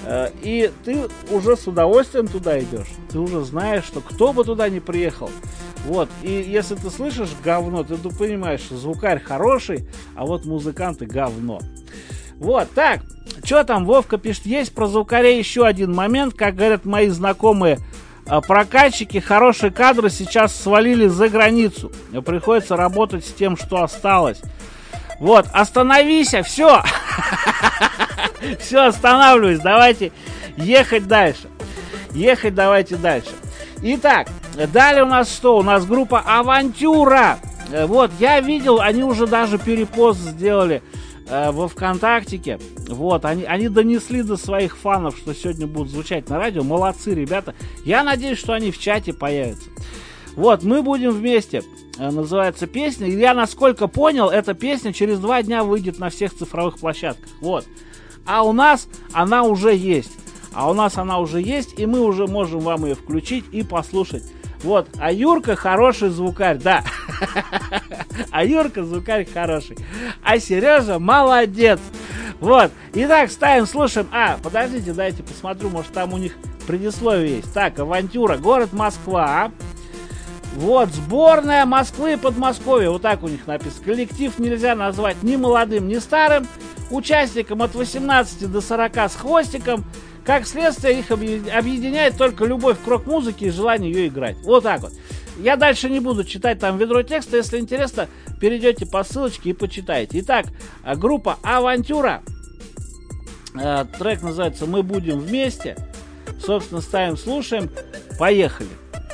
И ты уже с удовольствием туда идешь. Ты уже знаешь, что кто бы туда ни приехал. Вот. И если ты слышишь говно, ты понимаешь, что звукарь хороший, а вот музыканты говно. Вот. Так. Что там? Вовка пишет. Есть про звукарей еще один момент. Как говорят мои знакомые прокатчики, хорошие кадры сейчас свалили за границу. Приходится работать с тем, что осталось. Вот. Остановись. Все. Все, останавливаюсь, давайте ехать дальше. Ехать давайте дальше. Итак, далее у нас что? У нас группа «Авантюра». Вот, я видел, они уже даже перепост сделали э, во ВКонтактике. Вот, они, они донесли до своих фанов, что сегодня будут звучать на радио. Молодцы, ребята. Я надеюсь, что они в чате появятся. Вот, мы будем вместе. Называется песня. И я, насколько понял, эта песня через два дня выйдет на всех цифровых площадках. Вот. А у нас она уже есть. А у нас она уже есть, и мы уже можем вам ее включить и послушать. Вот. А Юрка хороший звукарь, да. А Юрка звукарь хороший. А Сережа молодец. Вот. Итак, ставим, слушаем. А, подождите, дайте посмотрю, может там у них предисловие есть. Так, «Авантюра», город Москва. Вот, сборная Москвы и Подмосковья. Вот так у них написано. Коллектив нельзя назвать ни молодым, ни старым. Участникам от восемнадцати до сорока с хвостиком. Как следствие, их объединяет только любовь к рок-музыке и желание ее играть. Вот так вот. Я дальше не буду читать там ведро текста. Если интересно, перейдете по ссылочке и почитайте. Итак, группа «Авантюра». Трек называется «Мы будем вместе». Собственно, ставим, слушаем. Поехали.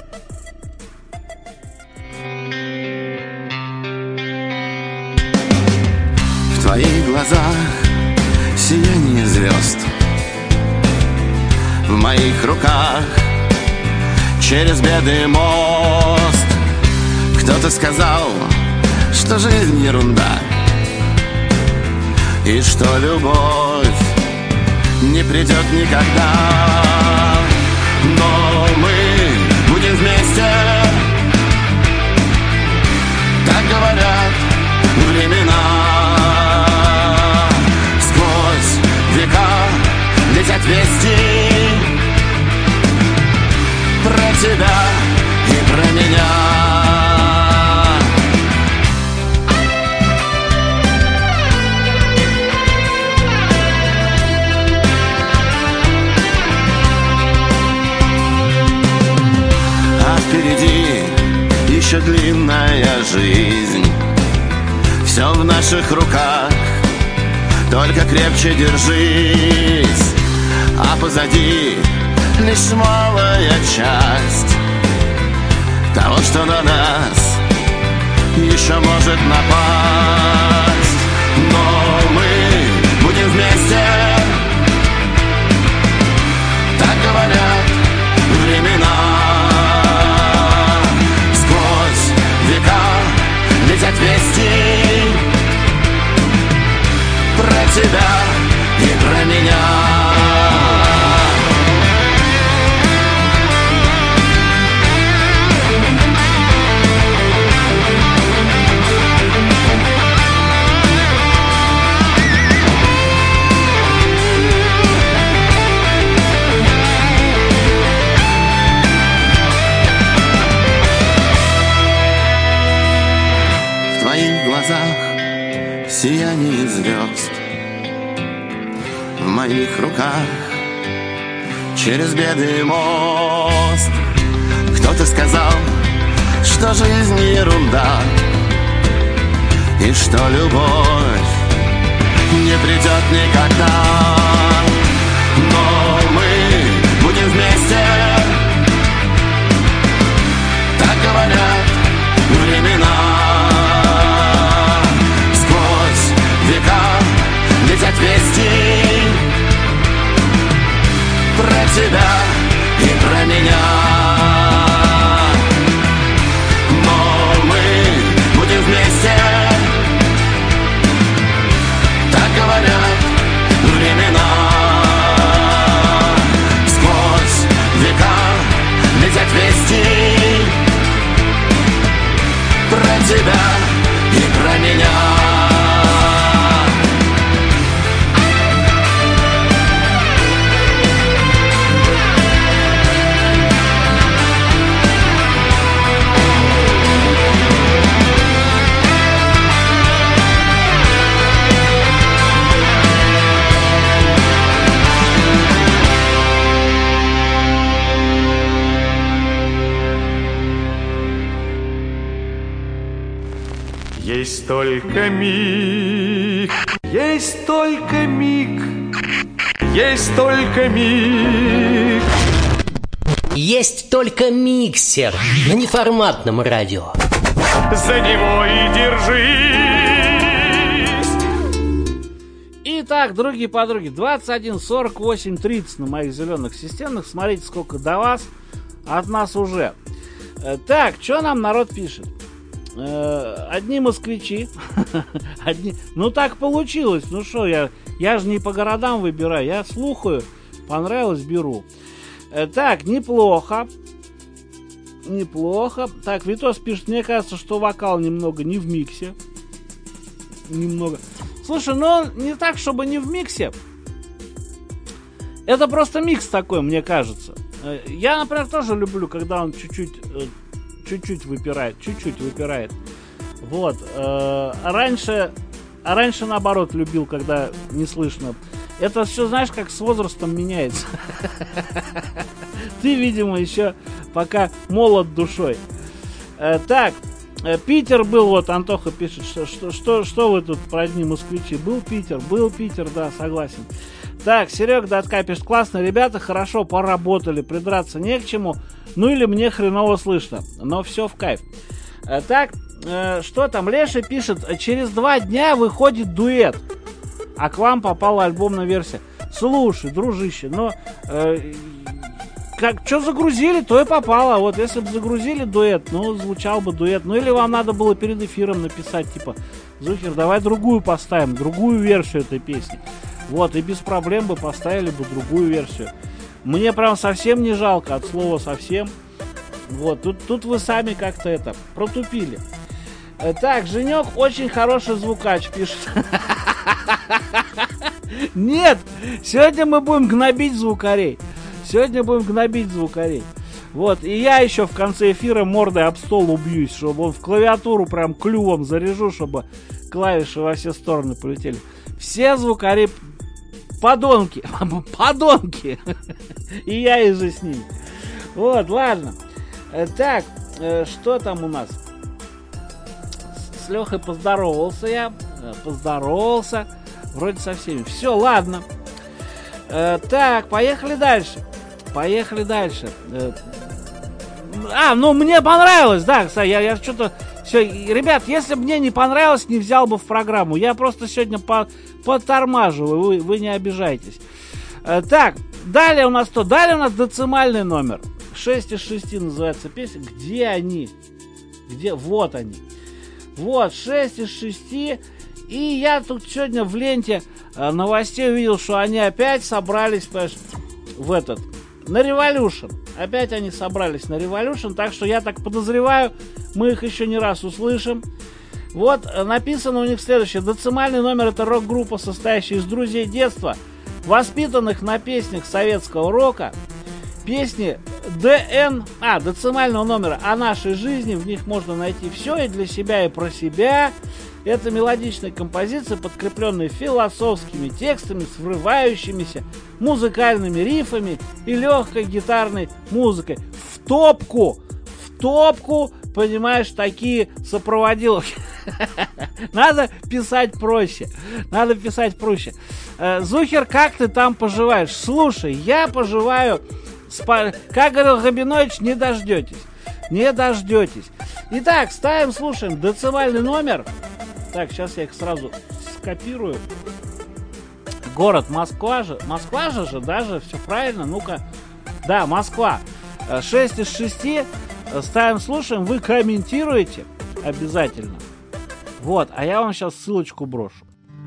В твоих глазах сияние звезд, в моих руках через беды мост. Кто-то сказал, что жизнь ерунда, и что любовь не придет никогда. Но мы будем вместе, так говорят времена. Летят вести про тебя и про меня. А впереди еще длинная жизнь. Все в наших руках, только крепче держись. А позади лишь малая часть того, что на нас еще может напасть. Но мы будем вместе, так говорят времена. Сквозь века летят вести про тебя и про меня. В твоих глазах сияние звезд, в моих руках через беды мост. Кто-то сказал, что жизнь ерунда, и что любовь не придет никогда. Но мы будем вместе, так говорят времена. Сквозь века летят вести про тебя и про меня. Но мы будем вместе, так говорят времена. Есть только миг, есть только миг, есть только миг. Есть только миксер на неформатном радио. За него и держись. Итак, другие подруги, двадцать один сорок восемь тридцать на моих зеленых системах. Смотрите, сколько до вас, от нас уже. Так, что нам народ пишет? Одни москвичи. Одни... Ну так получилось. Ну что, я, я же не по городам выбираю. Я слухаю, понравилось, беру. Так, неплохо. Неплохо. Так, Витос пишет, мне кажется, что вокал немного не в миксе. Немного. Слушай, ну не так, чтобы не в миксе. Это просто микс такой, мне кажется. Я, например, тоже люблю, когда он чуть-чуть чуть-чуть выпирает, чуть-чуть выпирает. Вот. Раньше, а раньше наоборот любил, когда не слышно. Это все, знаешь, как с возрастом меняется. Ты, видимо, еще пока молод душой. Так, Питер был, вот Антоха пишет, что, что, что, что вы тут про одни москвичи? Был Питер, был Питер, да, согласен. Так, Серега Датка пишет, классно, ребята, хорошо поработали, придраться не к чему, ну или мне хреново слышно, но все в кайф. Так, что там, Леша пишет, через два дня выходит дуэт, а к вам попала альбомная версия. Слушай, дружище, но э, как что загрузили, то и попало. Вот если бы загрузили дуэт, ну звучал бы дуэт. Ну или вам надо было перед эфиром написать, типа, Зухер, давай другую поставим, другую версию этой песни. Вот, и без проблем бы поставили бы другую версию. Мне прям совсем не жалко, от слова совсем. Вот, тут, тут вы сами как-то это протупили. Так, Женек очень хороший звукач, пишет. Нет, сегодня мы будем гнобить звукарей. Сегодня будем гнобить звукарей. Вот, и я еще в конце эфира мордой об стол убьюсь, чтобы он в клавиатуру прям клювом заряжу, чтобы клавиши во все стороны полетели. Все звукари подонки. Подонки. И я и же с ними. Вот, ладно. Так, что там у нас? С Лехой поздоровался я. Поздоровался. Вроде со всеми. Все, ладно. Так, поехали дальше. Поехали дальше. А, ну мне понравилось, да, кстати, я, я что-то... Все, ребят, если бы мне не понравилось, не взял бы в программу. Я просто сегодня по, потормаживаю, вы, вы не обижайтесь. Так, далее у нас что? Далее у нас децимальный номер. шесть из шести называется песня. Где они? Где? Вот они. Вот, шесть из шести. И я тут сегодня в ленте новостей увидел, что они опять собрались, понимаешь, в этот, на Revolution. Опять они собрались на Revolution, так что я так подозреваю, мы их еще не раз услышим. Вот, написано у них следующее. Децимальный номер — это рок-группа, состоящая из друзей детства, воспитанных на песнях советского рока. Песни ДН, а, децимального номера о нашей жизни, в них можно найти все и для себя, и про себя. Это мелодичная композиция, подкрепленная философскими текстами с врывающимися музыкальными рифами и легкой гитарной музыкой. В топку, в топку, понимаешь, такие сопроводиловки. Надо писать проще. Надо писать проще. Зухер, как ты там поживаешь? Слушай, я поживаю, спа... как говорил Габинович, не дождетесь. Не дождетесь. Итак, ставим, слушаем децимальный номер. Так, сейчас я их сразу скопирую. Город Москва же. Москва же же, даже, все правильно. Ну-ка. Да, Москва. шесть из шести. Ставим, слушаем. Вы комментируете обязательно. Вот, а я вам сейчас ссылочку брошу.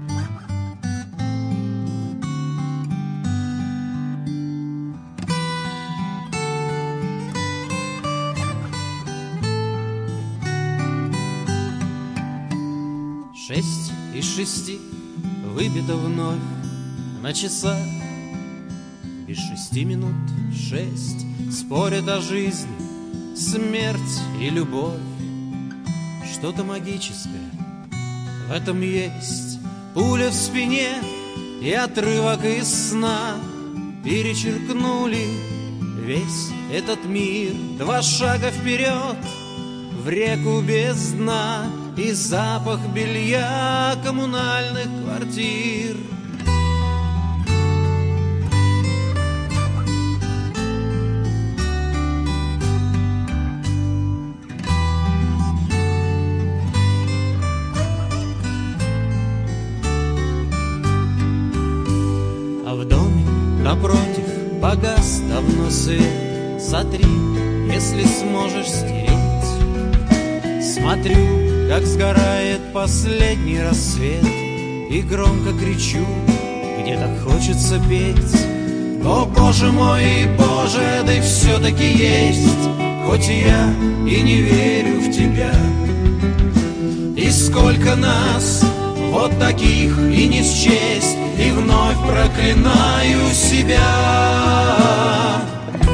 Шесть из шести выбито вновь на часах. Без шести минут шесть спорят о жизни, смерть и любовь. Что-то магическое в этом есть. Пуля в спине и отрывок из сна перечеркнули весь этот мир. Два шага вперед в реку без дна и запах белья коммунальных квартир. А в доме напротив погас давно свет. Сотри, если сможешь стереть. Смотрю, как сгорает последний рассвет, и громко кричу, где так хочется петь. О, Боже мой, Боже, да и все-таки есть, хоть я и не верю в тебя. И сколько нас, вот таких и не счесть, и вновь проклинаю себя.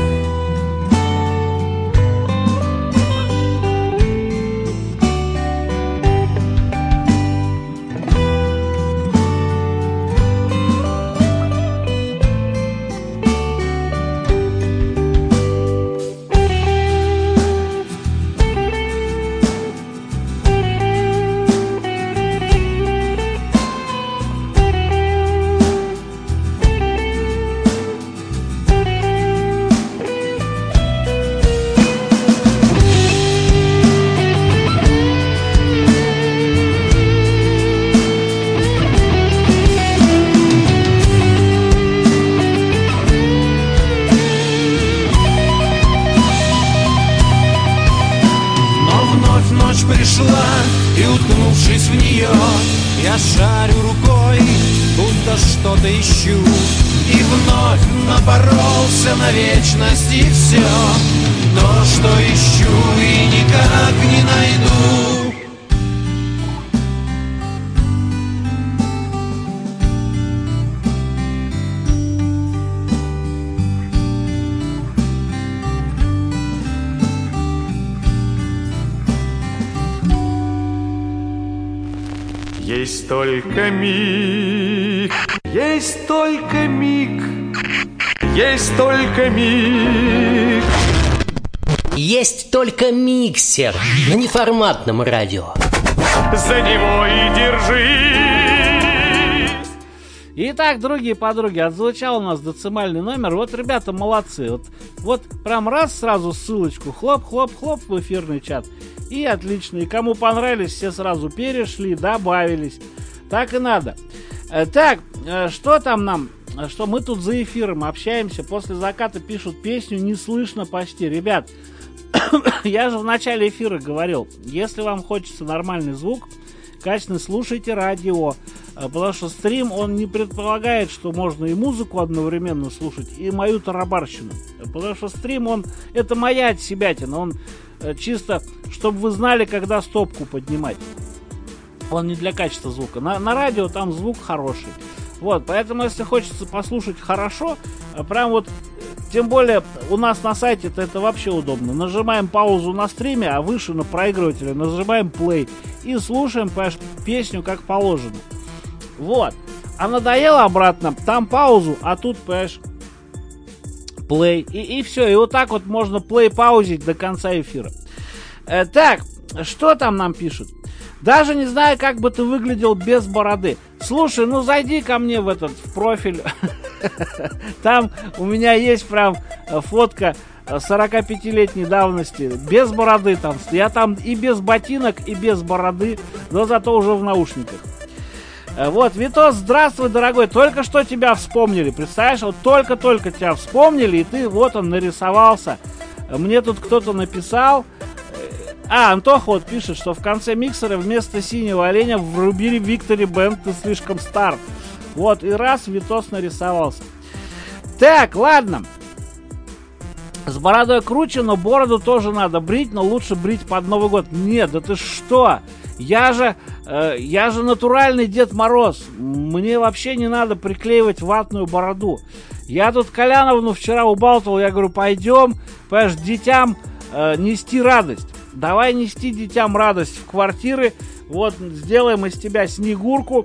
И, уткнувшись в нее, я шарю рукой, будто что-то ищу. И вновь напоролся на вечность, и все то, что ищу, и никак не найду. Есть только миг, есть только миг, есть только миг. Есть только миксер на неформатном радио. За него и держись. Итак, другие подруги, отзвучал у нас децимальный номер. Вот ребята молодцы. Вот, вот прям раз сразу ссылочку, хлоп-хлоп-хлоп в эфирный чат. И отлично. И кому понравились, все сразу перешли, добавились. Так и надо. Э, так, э, что там нам? Что мы тут за эфиром общаемся. После заката пишут песню, не слышно почти. Ребят, я же в начале эфира говорил, если вам хочется нормальный звук, качественно слушайте радио. Потому что стрим, он не предполагает, что можно и музыку одновременно слушать, и мою тарабарщину. Потому что стрим, он, это моя отсебятина. Он чисто, чтобы вы знали, когда стопку поднимать. Он не для качества звука. На, на радио там звук хороший. Вот, поэтому, если хочется послушать хорошо, прям вот, тем более, у нас на сайте это вообще удобно. Нажимаем паузу на стриме, а выше на проигрывателе нажимаем play и слушаем, понимаешь, песню как положено. Вот. А надоело обратно, там паузу, а тут, понимаешь, play. И, и все. И вот так вот можно play паузить до конца эфира. Э, так, что там нам пишут? Даже не знаю, как бы ты выглядел без бороды. Слушай, ну зайди ко мне в этот, в профиль. Там у меня есть прям фотка сорокапятилетней давности. Без бороды там. Я там и без ботинок, и без бороды. Но зато уже в наушниках. Вот, Витос, здравствуй, дорогой. Только что тебя вспомнили. Представляешь, вот только-только тебя вспомнили, и ты, вот он, нарисовался. Мне тут кто-то написал. А, Антоха вот пишет, что в конце миксера вместо синего оленя врубили Victory Band, ты слишком стар. Вот, и раз Витос нарисовался. Так, ладно. С бородой круче, но бороду тоже надо брить, но лучше брить под Новый год. Нет, да ты что? Я же, э, я же натуральный Дед Мороз. Мне вообще не надо приклеивать ватную бороду. Я тут Коляновну вчера убалтывал, я говорю, пойдем, понимаешь, детям э, нести радость. Давай нести детям радость в квартиры. Вот, сделаем из тебя Снегурку.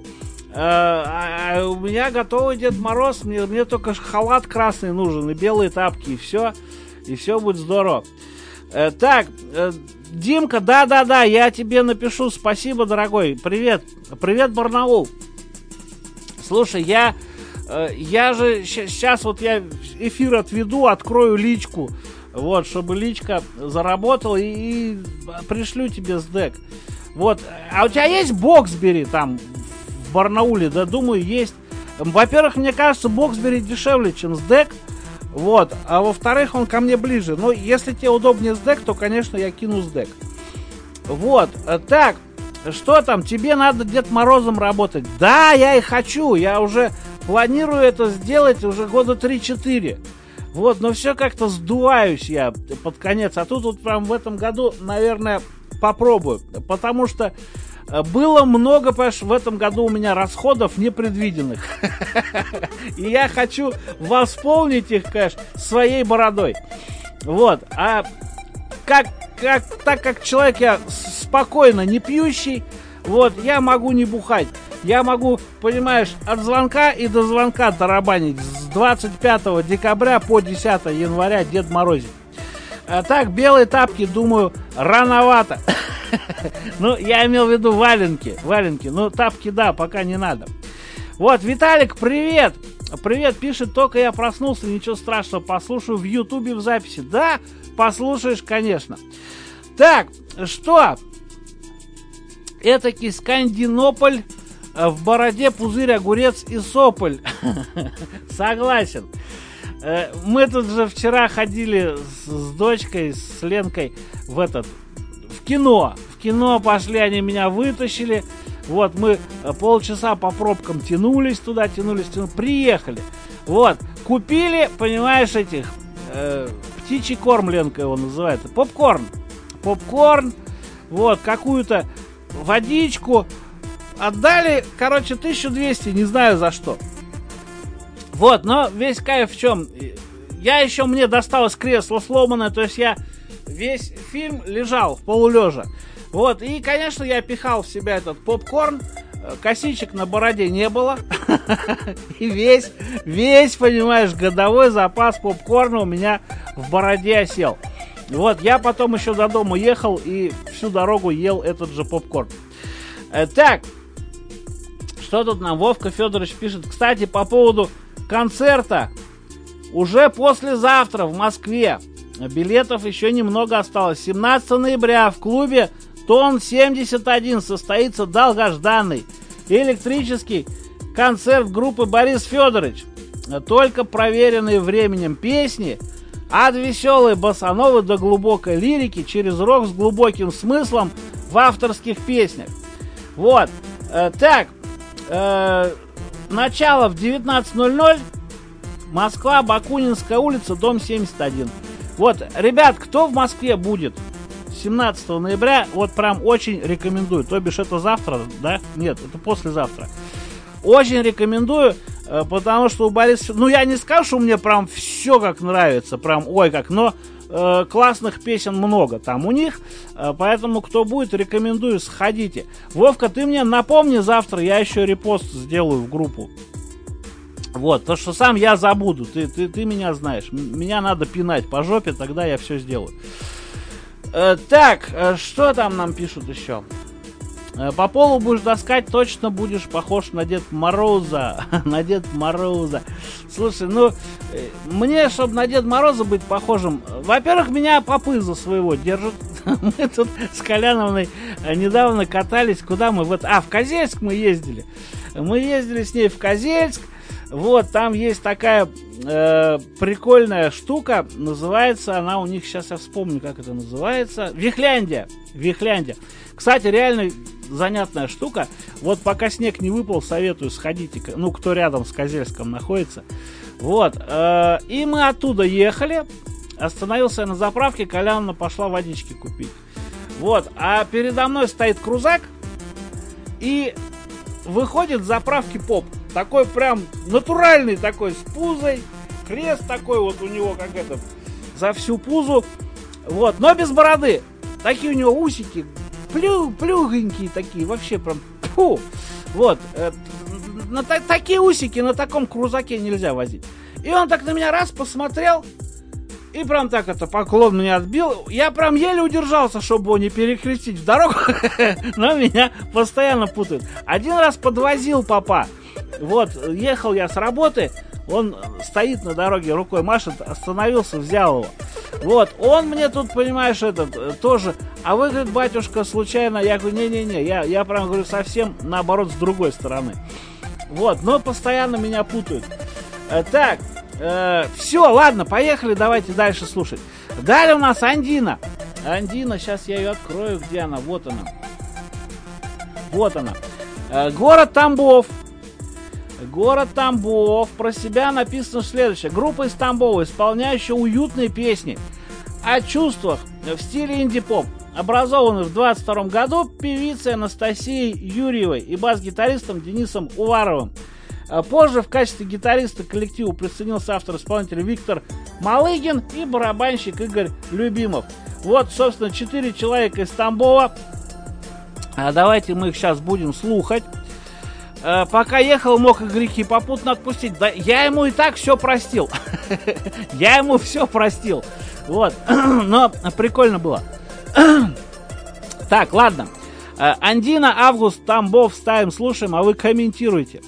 А у меня готовый Дед Мороз. Мне, мне только халат красный нужен и белые тапки. И все. И все будет здорово. Так, Димка, да-да-да, я тебе напишу, спасибо, дорогой. Привет, привет, Барнаул. Слушай, я, э, я же сейчас вот я эфир отведу, открою личку, вот, чтобы личка заработала, и, и пришлю тебе сдэк. Вот, а у тебя есть Боксбери там в Барнауле? Да, думаю, есть. Во-первых, мне кажется, Боксбери дешевле, чем сдэк. Вот, а во-вторых, он ко мне ближе. Но если тебе удобнее сдэк, то, конечно, я кину сдэк. Вот, так, что там, тебе надо Дед Морозом работать? Да, я и хочу, я уже планирую это сделать уже года три-четыре. Вот, но все как-то сдуваюсь я под конец. А тут вот прям в этом году, наверное, попробую. Потому что было много, понимаешь, в этом году у меня расходов непредвиденных. И я хочу восполнить их, конечно, своей бородой. Вот. А как, как, так как человек я спокойно не пьющий, вот, я могу не бухать. Я могу, понимаешь, от звонка и до звонка тарабанить с двадцать пятого декабря по десятого января Дед Морозик. А так, белые тапки, думаю, рановато. Ну, я имел в виду валенки, валенки. Ну, тапки, да, пока не надо. Вот, Виталик, привет. Привет, пишет, только я проснулся, ничего страшного, послушаю в Ютубе в записи. Да, послушаешь, конечно. Так, что? Этакий Скандинополь, в бороде пузырь, огурец и сополь. Согласен. Мы тут же вчера ходили с, с дочкой, с Ленкой в этот, в кино. В кино пошли, они меня вытащили. Вот, мы полчаса по пробкам тянулись туда, тянулись, тянулись. Приехали. Вот, купили, понимаешь, этих, э, птичий корм, Ленка его называется. Попкорн. Попкорн. Вот, какую-то водичку. Отдали, короче, тысячу двести, не знаю за что. Вот, но весь кайф в чем? Я еще, мне досталось кресло сломанное, то есть я весь фильм лежал в полулежа. Вот, и, конечно, я пихал в себя этот попкорн, косичек на бороде не было. И весь, весь, понимаешь, годовой запас попкорна у меня в бороде осел. Вот, я потом еще до дома ехал и всю дорогу ел этот же попкорн. Так, что тут нам Вовка Федорович пишет? Кстати, по поводу концерта. Уже послезавтра в Москве. Билетов еще немного осталось. семнадцатого ноября в клубе Тон семьдесят один состоится долгожданный электрический концерт группы Борис Федорович. Только проверенные временем песни, от веселой босановой до глубокой лирики, через рок с глубоким смыслом в авторских песнях. Вот. Э, так. Э, начало в девятнадцать ноль ноль. Москва, Бакунинская улица, дом семьдесят один. Вот, ребят, кто в Москве будет семнадцатого ноября, вот прям очень рекомендую. То бишь это завтра, да? Нет, это послезавтра. Очень рекомендую, потому что у Бориса... Ну, я не скажу, что мне прям все как нравится, прям ой как, но э, классных песен много там у них, э, поэтому кто будет, рекомендую, сходите. Вовка, ты мне напомни завтра, я еще репост сделаю в группу. Вот, то, что сам я забуду, ты, ты, ты меня знаешь, меня надо пинать по жопе, тогда я все сделаю. Э, так, э, что там нам пишут еще? Э, по полу будешь таскать, точно будешь похож на Дед Мороза. На Дед Мороза. Слушай, ну, э, мне, чтобы на Дед Мороза быть похожим, во-первых, меня попы за своего держат. Мы тут с Коляновной недавно катались, куда мы? Вот, а, в Козельск мы ездили. Мы ездили с ней в Козельск. Вот, там есть такая э, прикольная штука, называется она у них, сейчас я вспомню, как это называется, Вихляндия, Вихляндия. Кстати, реально занятная штука, вот пока снег не выпал, советую, сходите, ну, кто рядом с Козельском находится. Вот, э, и мы оттуда ехали, остановился я на заправке, Коляновна пошла водички купить. Вот, а передо мной стоит крузак, и выходит с заправки поп. Такой прям натуральный такой, с пузой. Крест такой вот у него, как этот, за всю пузу. Вот, но без бороды. Такие у него усики, плю, плюгонькие такие, вообще прям, фу. Вот, э, на, та, такие усики на таком крузаке нельзя возить. И он так на меня раз посмотрел, И прям так это поклон меня отбил. Я прям еле удержался, чтобы его не перекрестить в дорогу. Но меня постоянно путают. Один раз подвозил папа. Вот, ехал я с работы. Он стоит на дороге, рукой машет, остановился, взял его. Вот, он мне тут, понимаешь, этот, тоже. А вы, говорит, батюшка, случайно? Я говорю, не-не-не, я, я прям, говорю, совсем наоборот, с другой стороны. Вот, но постоянно меня путают. Э, так, э, все, ладно, поехали, давайте дальше слушать. Далее у нас Андина. Андина, сейчас я ее открою, где она? Вот она. Вот она. Э, город Тамбов. Город Тамбов. Про себя написано следующее. Группа из Тамбова, исполняющая уютные песни о чувствах в стиле инди-поп. Образованы в двадцать втором году певицей Анастасией Юрьевой и бас-гитаристом Денисом Уваровым. Позже в качестве гитариста к коллективу присоединился автор-исполнитель Виктор Малыгин и барабанщик Игорь Любимов. Вот, собственно, четыре человека из Тамбова. Давайте мы их сейчас будем слухать. Пока ехал, мог и грехи попутно отпустить. Да я ему и так все простил. Я ему все простил. Вот. Но прикольно было. Так, ладно. Андина, Август, Тамбов ставим, слушаем, а вы комментируйте.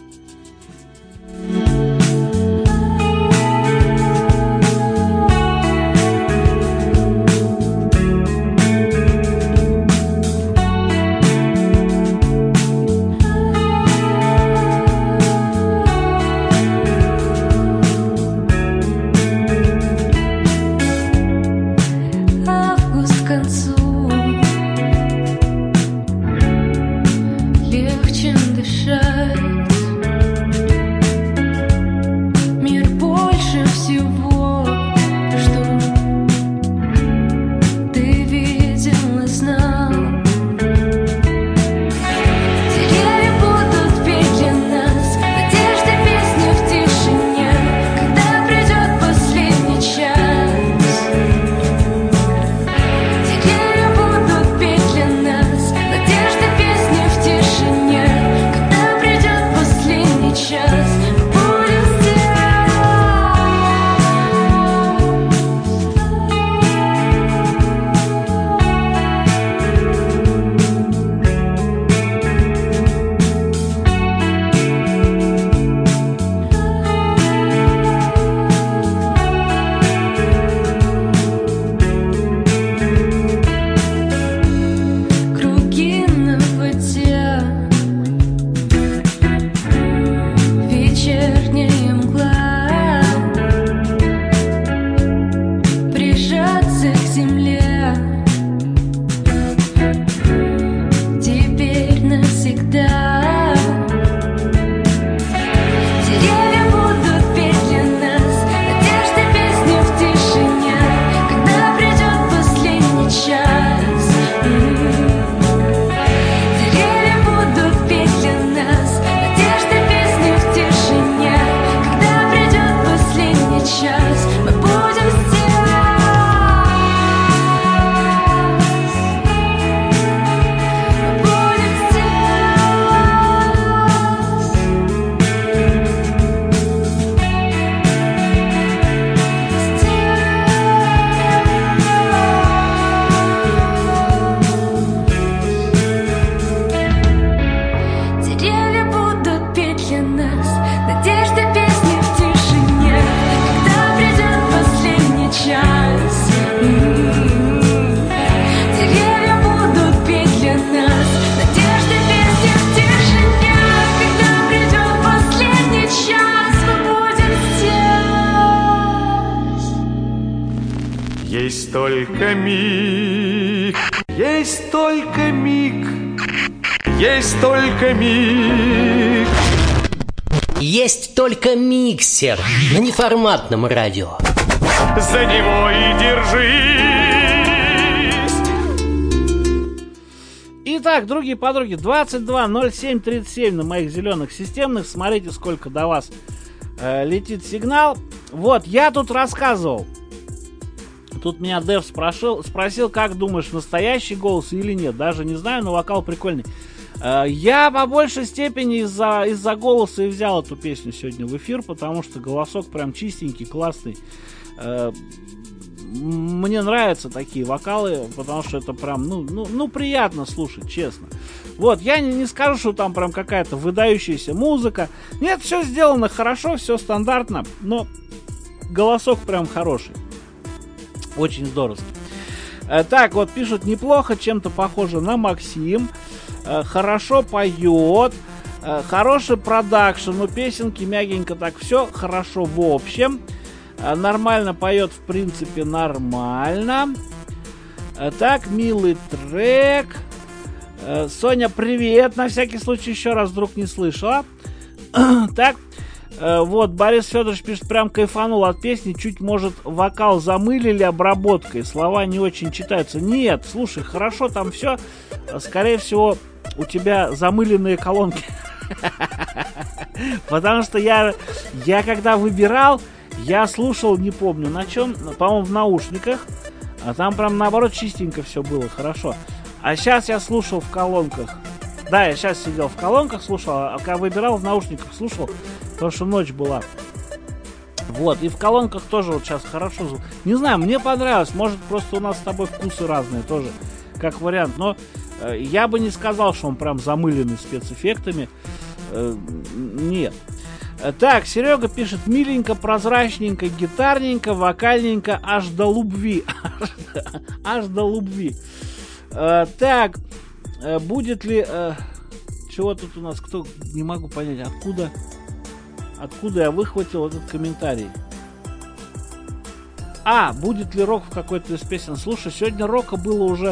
Есть только миг, есть только миг, есть только миг. Есть только миксер на неформатном радио. За него и держись. Итак, другие подруги, двадцать два ноль семь тридцать семь на моих зеленых системных. Смотрите, сколько до вас э, летит сигнал. Вот, я тут рассказывал. Тут меня Дэв спросил, спросил, как думаешь, настоящий голос или нет. Даже не знаю, но вокал прикольный. Э, я по большей степени из-за, из-за голоса и взял эту песню сегодня в эфир, потому что голосок прям чистенький, классный. Э, мне нравятся такие вокалы, потому что это прям, ну, ну, ну приятно слушать, честно. Вот, я не, не скажу, что там прям какая-то выдающаяся музыка. Нет, все сделано хорошо, все стандартно, но голосок прям хороший. Очень здоровский. Э, так, вот пишут, неплохо, чем-то похоже на Максим. Э, хорошо поет. Э, хороший продакшн, ну песенки мягенько так, все хорошо в общем. Э, нормально поет, в принципе, нормально. Э, так, милый трек. Э, Соня, привет, на всякий случай еще раз, вдруг не слышала. Так, э, вот, Борис Федорович пишет, прям кайфанул от песни, чуть, может, вокал замылили обработкой, слова не очень читаются. Нет, слушай, хорошо там все, скорее всего, у тебя замыленные колонки. Потому что я, я когда выбирал, я слушал, не помню на чем, по-моему, в наушниках, а там прям наоборот чистенько все было, хорошо. А сейчас я слушал в колонках. Да, я сейчас сидел в колонках, слушал, а когда выбирал, в наушниках слушал, потому что ночь была. Вот, и в колонках тоже вот сейчас хорошо звук. Не знаю, мне понравилось, может просто у нас с тобой вкусы разные тоже, как вариант, но э, я бы не сказал, что он прям замыленный спецэффектами. Э, нет. Так, Серега пишет, миленько, прозрачненько, гитарненько, вокальненько, аж до любви. Аж до любви. Э, так, э, будет ли... Э, чего тут у нас? Кто? Не могу понять, откуда... Откуда я выхватил этот комментарий. А, будет ли рок в какой-то из песен? Слушай, сегодня рока было уже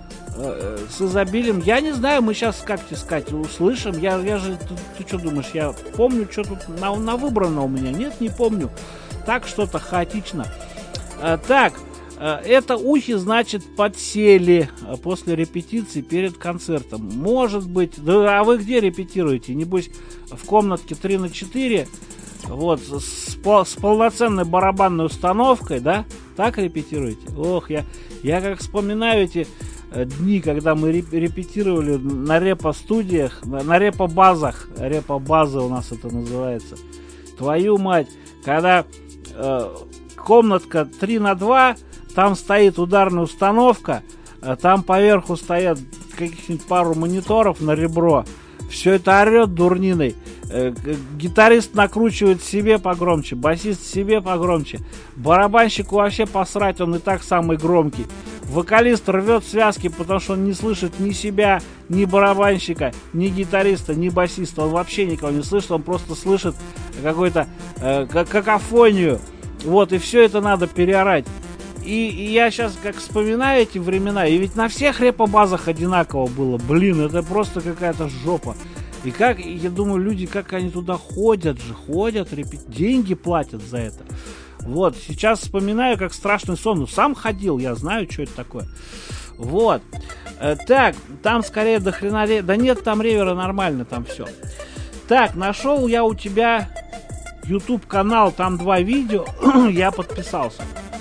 э, с изобилием. Я не знаю, мы сейчас как искать услышим. Я, я же, ты, ты что думаешь, я помню, что тут на, на выбрано у меня? Нет, не помню. Так что-то хаотично. Э, так, э, это ухи, значит, подсели после репетиции перед концертом. Может быть. Да, а вы где репетируете? Небось, в комнатке три на четыре, вот, с, с полноценной барабанной установкой, да? Так репетируете? Ох, я, я как вспоминаю эти э, дни, когда мы реп, репетировали на репо-студиях, на, на репо-базах, репо-базы у нас это называется. Твою мать, когда э, комнатка три на два, там стоит ударная установка, э, там поверху стоят каких-нибудь пару мониторов на ребро, все это орет дурниной. Э, гитарист накручивает себе погромче, басист себе погромче, барабанщику вообще посрать, он и так самый громкий. Вокалист рвет связки, потому что он не слышит ни себя, ни барабанщика, ни гитариста, ни басиста. Он вообще никого не слышит, он просто слышит какую-то э, какофонию. Вот, и все это надо переорать. И, и я сейчас как вспоминаю эти времена, и ведь на всех репо-базах одинаково было. Блин, это просто какая-то жопа. И как, я думаю, люди, как они туда ходят же, ходят, репет... деньги платят за это. Вот, сейчас вспоминаю, как страшный сон. Ну, сам ходил, я знаю, что это такое. Вот. Э, так, там скорее до хрена... Ре... Да нет, там ревера нормально, там все. Так, нашел я у тебя YouTube-канал, там два видео, я подписался.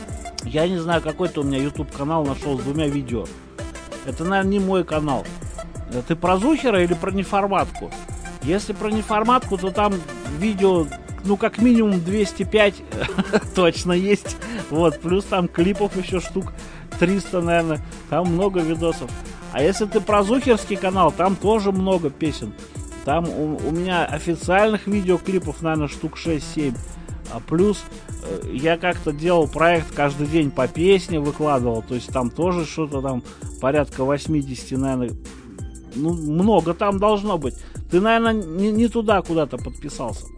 Я не знаю, какой-то у меня YouTube-канал нашел с двумя видео. Это, наверное, не мой канал. Ты про Зухера или про неформатку? Если про неформатку, то там видео, ну, как минимум двести пять точно есть. Вот, плюс там клипов еще штук триста, наверное. Там много видосов. А если ты про Зухерский канал, там тоже много песен. Там у, у меня официальных видеоклипов, наверное, штук шесть-семь. А плюс э, я как-то делал проект, каждый день по песне выкладывал. То есть там тоже что-то там порядка восемьдесят, наверное. Ну, много там должно быть. Ты, наверное, не, не туда куда-то подписался.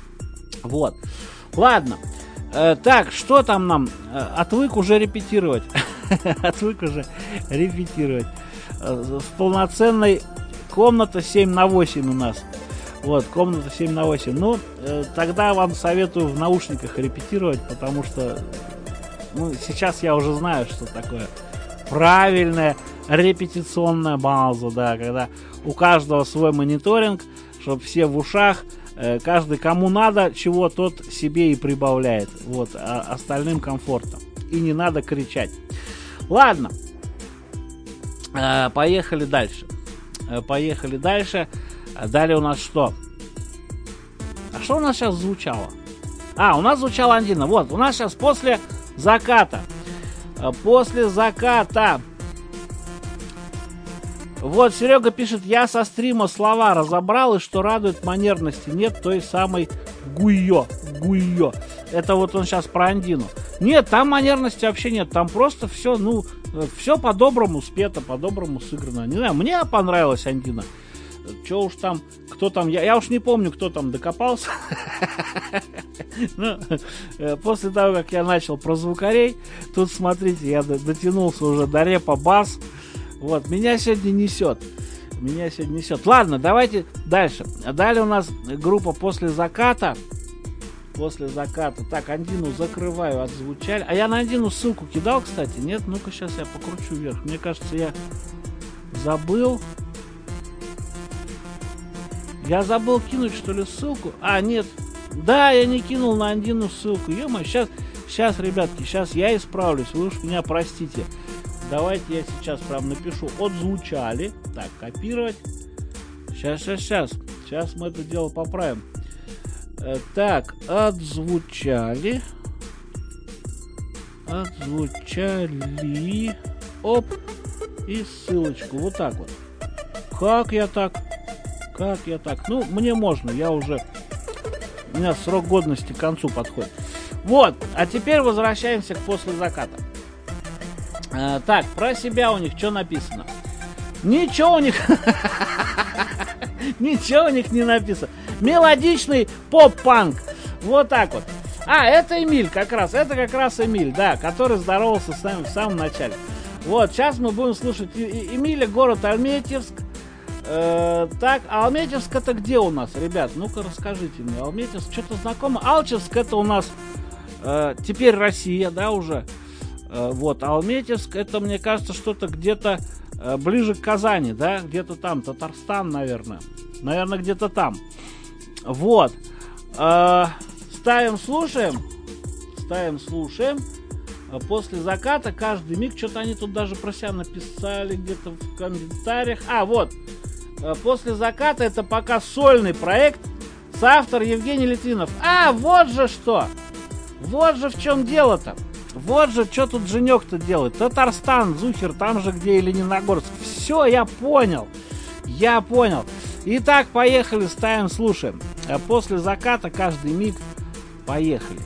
Вот. Ладно. Э, так, что там нам? Э, отвык уже репетировать. Отвык уже репетировать. Э, в полноценной комната семь на восемь у нас. Вот, комната семь на восемь. Ну, э, тогда вам советую в наушниках репетировать, потому что ну, сейчас я уже знаю, что такое правильная репетиционная база, да, когда у каждого свой мониторинг, чтобы все в ушах, э, каждый кому надо чего, тот себе и прибавляет, вот, а остальным комфортно. И не надо кричать. Ладно, э, поехали дальше. Э, поехали дальше. Далее у нас что? А что у нас сейчас звучало? А, у нас звучала Андина. Вот, у нас сейчас после заката. После заката. Вот, Серега пишет, я со стрима слова разобрал, и что радует, манерности нет той самой гуйо. Гуйо. Это вот он сейчас про Андину. Нет, там манерности вообще нет. Там просто все, ну, все по-доброму спето, по-доброму сыграно. Не знаю, мне понравилась Андина. Че уж там, кто там, я, я уж не помню, кто там докопался. После того, как я начал про звукарей, тут, смотрите, я дотянулся уже до репа бас. Вот, меня сегодня несет. Меня сегодня несет. Ладно, давайте дальше. Далее у нас группа «После заката». После заката. Так, Андину закрываю, отзвучали. А я на Андину ссылку кидал, кстати, нет? Ну-ка, сейчас я покручу вверх. Мне кажется, я забыл. Я забыл кинуть, что ли, ссылку? А, нет. Да, я не кинул на Андину ссылку. Ё-моё, сейчас, сейчас, ребятки, сейчас я исправлюсь. Вы уж меня простите. Давайте я сейчас прям напишу. Отзвучали. Так, копировать. Сейчас, сейчас, сейчас. Сейчас мы это дело поправим. Э, так, отзвучали. Отзвучали. Оп. И ссылочку. Вот так вот. Как я так? Как я так? Ну, мне можно. Я уже... У меня срок годности к концу подходит. Вот. А теперь возвращаемся к «После заката». А, так, про себя у них что написано? Ничего у них... Ничего у них не написано. Мелодичный поп-панк. Вот так вот. А, это Эмиль как раз. Это как раз Эмиль, да, который здоровался с нами в самом начале. Вот, сейчас мы будем слушать Эмиля, город Альметьевск. Э, так, а Альметьевск это где у нас, ребят? Ну-ка расскажите мне. Альметьевск, что-то знакомо? Алчевск это у нас э, теперь Россия, да, уже. Э, вот, Альметьевск это, мне кажется, что-то где-то э, ближе к Казани, да, где-то там, Татарстан, наверное. Наверное, где-то там. Вот. Э, ставим, слушаем. Ставим, слушаем. После заката каждый миг. Что-то они тут даже про себя написали где-то в комментариях. А, вот. После заката это пока сольный проект. Соавтор Евгений Литвинов. А, вот же что. Вот же в чем дело-то. Вот же, что тут Женек-то делает. Татарстан, Зухер, там же, где и Лениногорск. Все, я понял. Я понял. Итак, поехали, ставим, слушаем. После заката каждый миг. Поехали.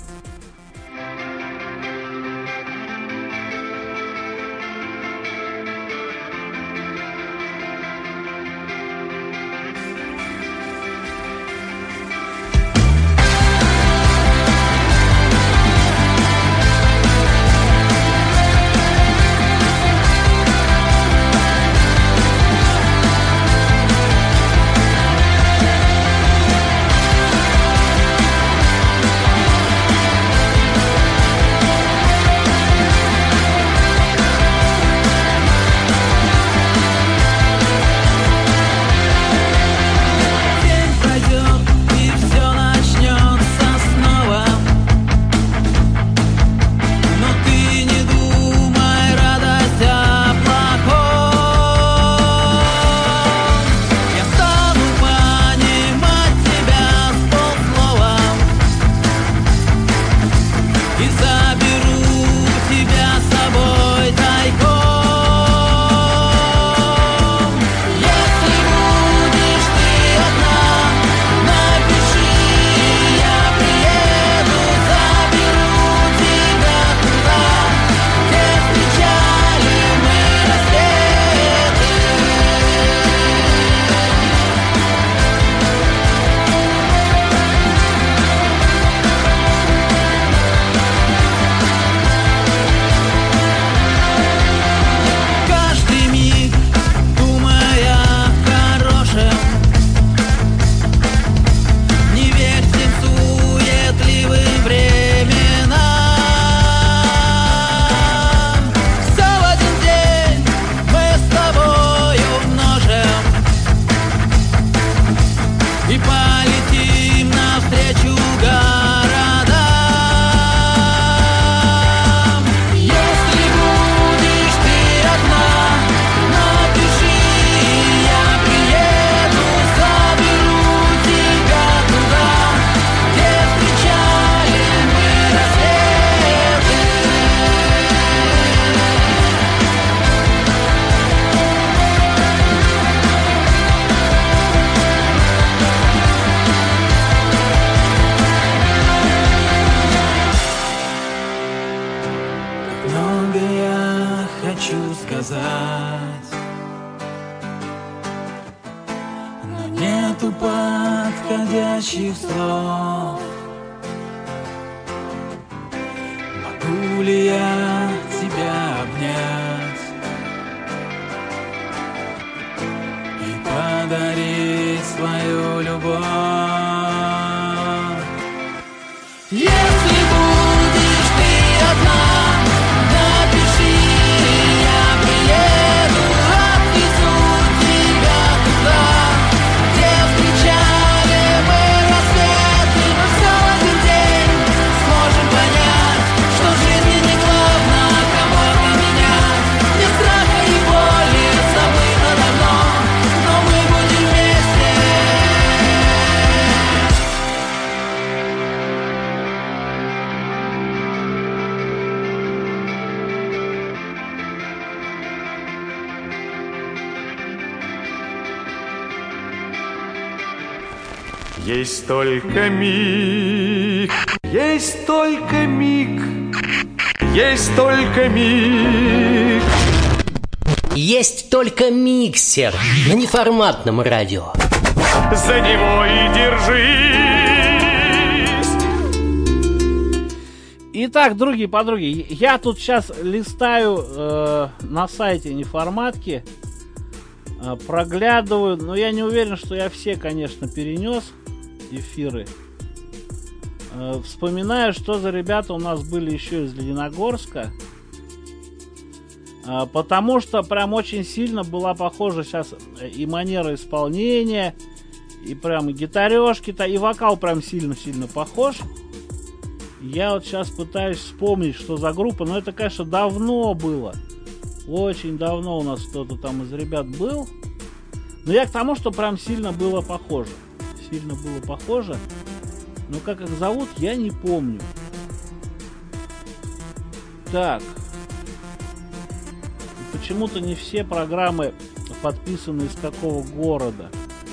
We'll be right back. нету подходящих слов. Могу ли я тебя обнять и подарить свою любовь? Если будешь ты одна, напиши, я приеду, отвезу тебя туда, где встречали мы рассвет, и мы все в один день сможем понять, что в жизни не главное кого-то менять. Без страха и боли забыто давно, но мы будем вместе. Есть только миг, есть только миг, есть только миг. Есть только миксер на неформатном радио. За него и держись. Итак, другие подруги, я тут сейчас листаю э, на сайте неформатки, э, проглядываю, но я не уверен, что я все, конечно, перенес эфиры. Э, вспоминаю, что за ребята у нас были еще из Лениногорска. Э, потому что прям очень сильно была похожа сейчас и манера исполнения, и прям и гитарешки-то, и вокал прям сильно-сильно похож. Я вот сейчас пытаюсь вспомнить, что за группа, но это, конечно, давно было. Очень давно у нас кто-то там из ребят был. Но я к тому, что прям сильно было похоже. Сильно было похоже. Но как их зовут, я не помню. Так. И почему-то не все программы подписаны из какого города.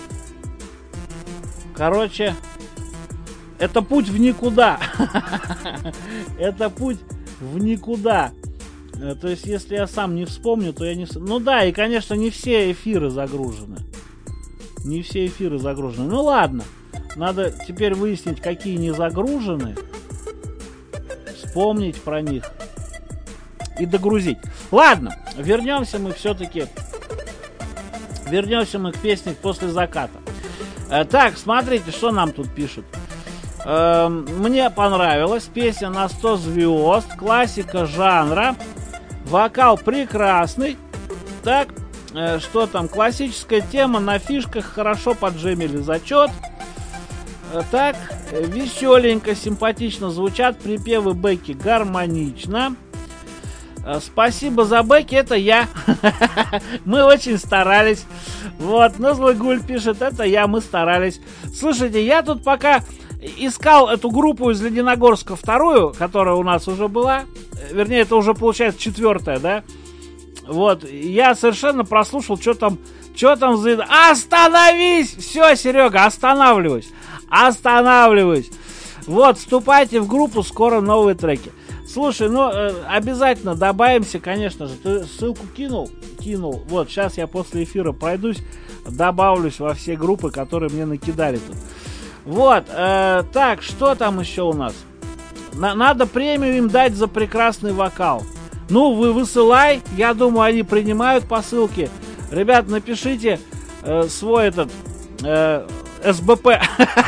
Короче, это путь в никуда. Это путь в никуда. То есть, если я сам не вспомню, то я не... Ну да, и, конечно, не все эфиры загружены. Не все эфиры загружены. Ну ладно. Надо теперь выяснить, какие не загружены. Вспомнить про них. И догрузить. Ладно, вернемся мы все-таки... Вернемся мы к песне «После заката». Так, смотрите, что нам тут пишут. Мне понравилась песня на сто звезд, классика жанра, вокал прекрасный. Так, что там, классическая тема на фишках, хорошо поджемили зачет. Так, веселенько, симпатично звучат, припевы бэки гармонично. Спасибо за бэки, это я. Мы очень старались. Вот, Нозлагуль пишет, это я, мы старались. Слушайте, я тут пока искал эту группу из Лениногорска вторую, которая у нас уже была. Вернее, это уже получается четвертая, да? Вот, я совершенно прослушал, что там, что там за... Остановись! Все, Серега, останавливаюсь. Останавливаюсь. Вот, вступайте в группу, скоро новые треки. Слушай, ну, э, обязательно добавимся, конечно же. Ты ссылку кинул? Кинул. Вот, сейчас я после эфира пройдусь, добавлюсь во все группы, которые мне накидали тут. Вот, э, так, что там еще у нас? На, надо премию им дать за прекрасный вокал. Ну, вы высылай, я думаю, они принимают посылки. Ребят, напишите э, свой этот э, эс бэ пэ.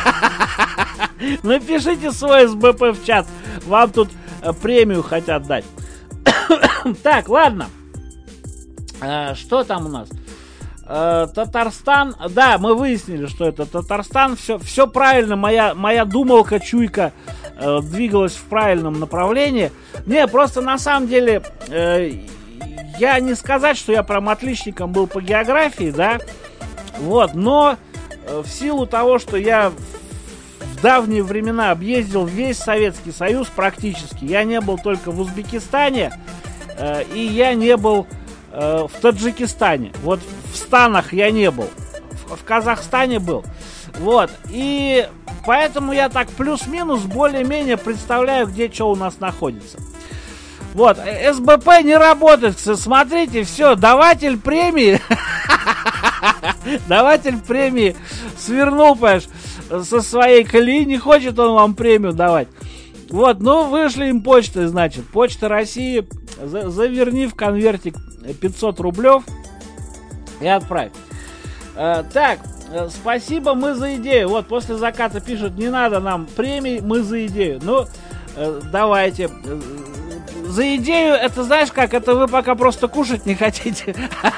Напишите свой эс бэ пэ в чат. Вам тут э, премию хотят дать. Так, ладно. Э, что там у нас? Э, Татарстан. Да, мы выяснили, что это Татарстан. Все, все правильно. Моя, моя думалка, чуйка э, двигалась в правильном направлении. Не, просто на самом деле э, я не сказать, что я прям отличником был по географии, да. Вот, но э, в силу того, что я в давние времена объездил весь Советский Союз практически. Я не был только в Узбекистане, э, и я не был э, в Таджикистане. Вот в станах я не был. В, в Казахстане был. Вот. И поэтому я так плюс-минус более-менее представляю, где что у нас находится. Вот. эс бэ пэ не работает. Смотрите, все, даватель премии даватель премии свернул, понимаешь, со своей колеи, не хочет он вам премию давать. Вот, ну, вышли им почтой, значит, Почта России, за, заверни в конвертик пятьсот рублев и отправь. Э, так, э, спасибо, мы за идею. Вот, после заката пишут, не надо нам премий, мы за идею. Ну, э, давайте. За идею, это знаешь как, это вы пока просто кушать не хотите.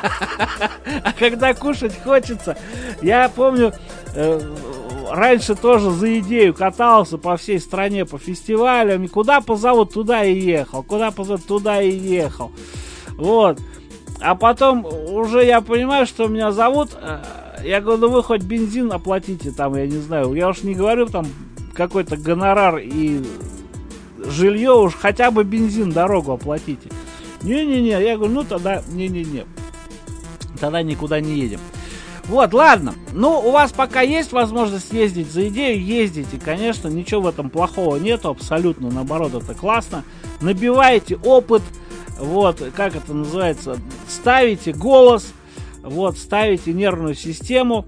А когда кушать хочется, я помню... Раньше тоже за идею катался по всей стране, по фестивалям. И куда позовут, туда и ехал. Куда позовут, туда и ехал. Вот. А потом уже я понимаю, что меня зовут. Я говорю, ну вы хоть бензин оплатите там, я не знаю. Я уж не говорю там какой-то гонорар и жилье, уж хотя бы бензин, дорогу оплатите. Не-не-не, я говорю, ну тогда не-не-не. Тогда никуда не едем. Вот, ладно. Ну, у вас пока есть возможность ездить за идею, ездите. Конечно, ничего в этом плохого нету, абсолютно, наоборот, это классно. Набиваете опыт, вот, как это называется, ставите голос, вот, ставите нервную систему,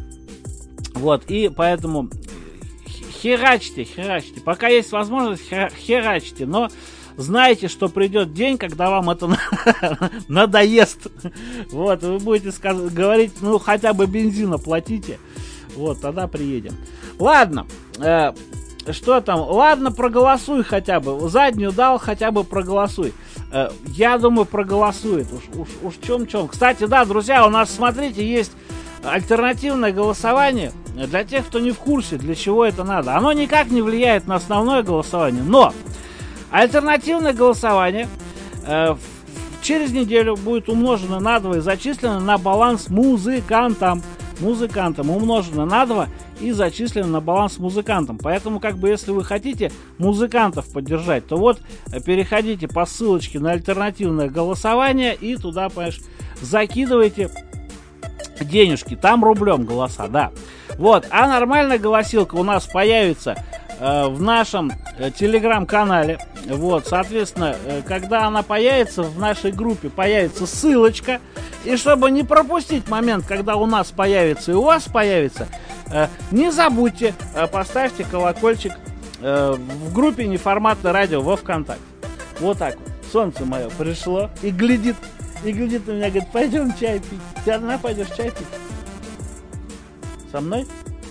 вот, и поэтому херачьте, херачьте. Пока есть возможность, херачьте, но... Знаете, что придет день, когда вам это надоест. Вот, вы будете сказ- говорить, ну, хотя бы бензин оплатите. Вот, тогда приедем. Ладно, э, что там? Ладно, проголосуй хотя бы. Заднюю дал, хотя бы проголосуй. Э, я думаю, проголосует. Уж, уж, уж чем-чем. Кстати, да, друзья, у нас, смотрите, есть альтернативное голосование. Для тех, кто не в курсе, для чего это надо. Оно никак не влияет на основное голосование, но... Альтернативное голосование э, через неделю будет умножено на два и зачислено на баланс музыкантам. Музыкантам умножено на два и зачислено на баланс музыкантам. Поэтому, как бы, если вы хотите музыкантов поддержать, то вот переходите по ссылочке на альтернативное голосование и туда, понимаешь, закидывайте денежки. Там рублем голоса, да. Вот, а нормальная голосилка у нас появится э, в нашем э, телеграм-канале. Вот, соответственно, э, когда она появится, в нашей группе появится ссылочка. И чтобы не пропустить момент, когда у нас появится и у вас появится, э, не забудьте, э, поставьте колокольчик э, в группе Неформатное радио во ВКонтакте. Вот так вот. Солнце мое пришло и глядит, и глядит на меня, говорит, пойдем чай пить. Ты одна пойдешь чай пить? Со мной?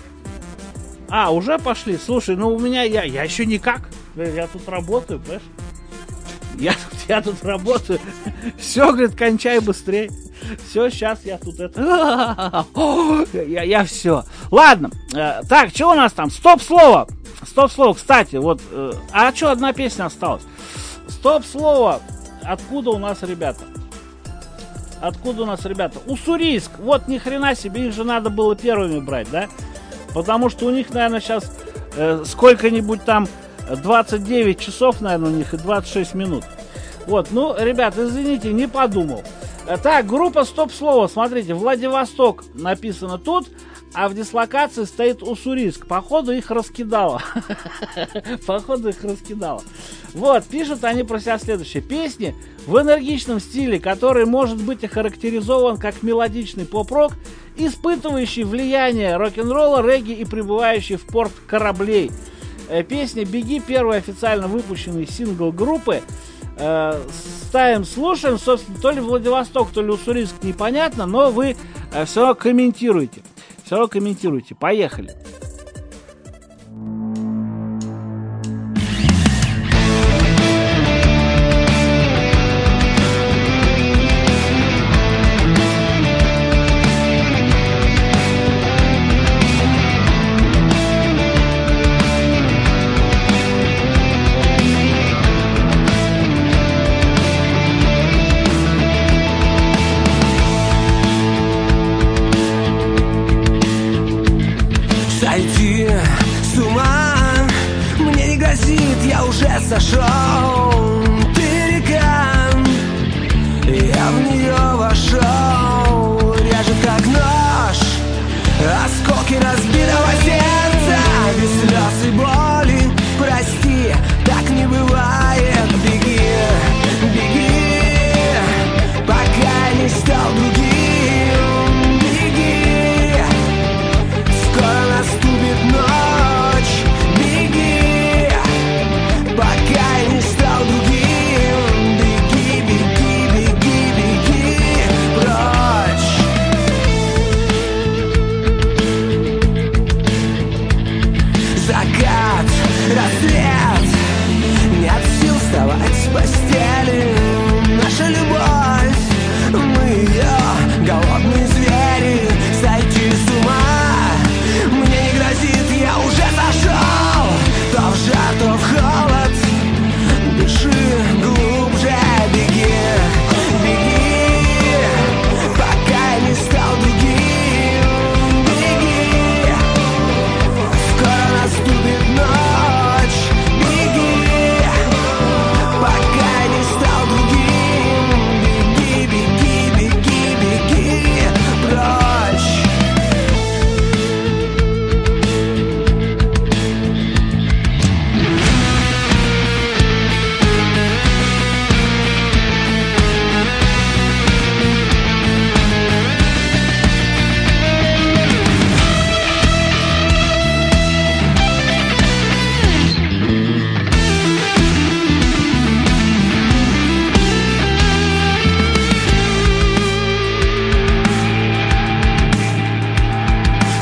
А, уже пошли? Слушай, ну у меня, я, я еще никак. Я тут работаю, понимаешь? Я тут, я тут работаю. Все, говорит, кончай быстрее. Все, сейчас я тут это... Я, я все. Ладно. Э, так, что у нас там? Стоп-слово. Стоп-слово, кстати, вот... Э, а что, одна песня осталась? Стоп-слово. Откуда у нас ребята? Откуда у нас ребята? Уссурийск. Вот ни хрена себе, их же надо было первыми брать, да? Потому что у них, наверное, сейчас э, сколько-нибудь там двадцать девять часов, наверное, у них и двадцать шесть минут. Вот, ну, ребят, извините, не подумал. Так, группа Стоп-слово, смотрите, Владивосток написано тут, а в дислокации стоит Уссурийск. Походу их раскидало. Походу их раскидало. Вот, пишут они про себя следующее. Песни в энергичном стиле, который может быть охарактеризован как мелодичный поп-рок, испытывающий влияние рок-н-ролла, регги и прибывающий в порт кораблей. Песня «Беги» — первый официально выпущенный сингл группы. Ставим, слушаем, собственно, то ли Владивосток, то ли Уссурийск, непонятно, но вы все равно комментируйте. Все равно комментируйте. Поехали. Сошел ты река, я в нее вошел, режет как нож, осколки разбитого сердца, без слез и боли, прости, так не бывает. Беги, беги, пока не стал другим, беги,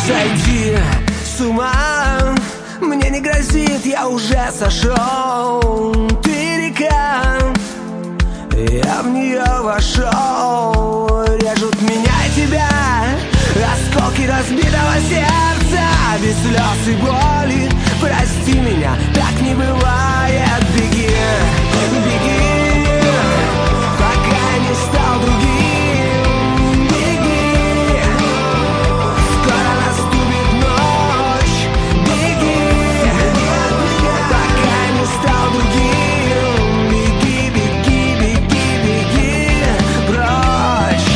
сойди с ума. Мне не грозит, я уже сошел. Ты река, я в нее вошел. Режут меня и тебя осколки разбитого сердца. Без слез и боли, прости меня, так не бывает. Беги, беги, пока я не стал другим. Беги, скоро наступит ночь. Беги, пока я не стал другим. Беги, беги, беги, беги прочь.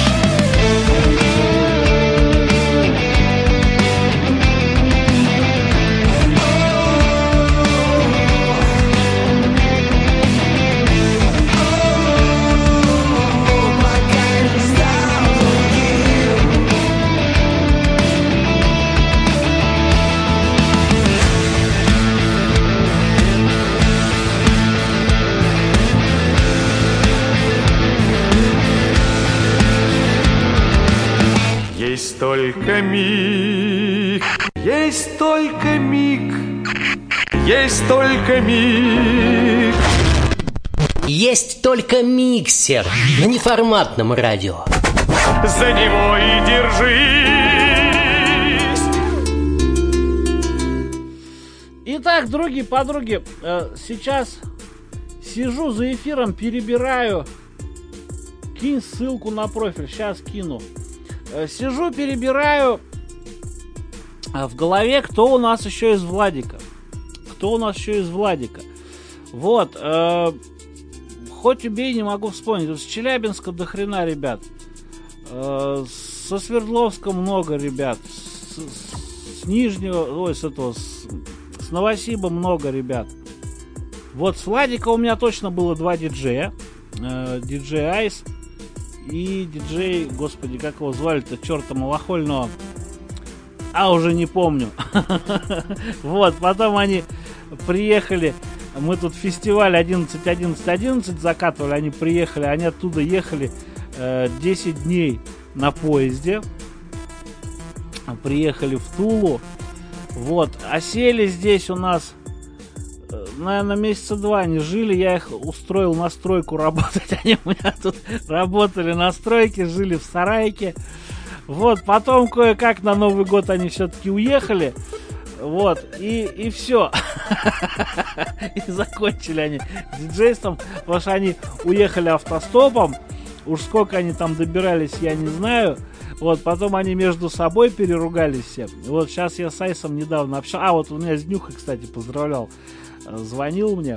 Есть только миг, есть только миг, есть только миг. Есть только миксер на неформатном радио. За него и держись. Итак, другие подруги, э, сейчас сижу за эфиром, перебираю. Кинь ссылку на профиль, сейчас кину. Э, сижу, перебираю э, в голове, кто у нас еще из Владика. Кто у нас еще из Владика. Вот, э, хоть убей, не могу вспомнить. Вот с Челябинска до хрена ребят. Э, со Свердловска много ребят. С, с, с Нижнего, ой, с этого, с, с Новосиба много ребят. Вот с Владика у меня точно было два диджея. Э, диджей Айс и диджей, господи, как его звали-то, черта малохольного. А, уже не помню. Вот, потом они приехали. Мы тут фестиваль одиннадцать одиннадцать одиннадцать закатывали. Они приехали, они оттуда ехали э, десять дней на поезде. Приехали в Тулу. Вот, а сели здесь у нас, э, наверное, месяца два они жили. Я их устроил на стройку работать. Они у меня тут работали на стройке, жили в сарайке. Вот, потом кое-как на Новый год они все-таки уехали. Вот, и, и все. И закончили они диджейством, потому что они уехали автостопом. Уж сколько они там добирались, я не знаю. Вот, потом они между собой переругались все. Вот, сейчас я с Айсом недавно общался. А, вот у меня Знюха, кстати, поздравлял. Звонил мне.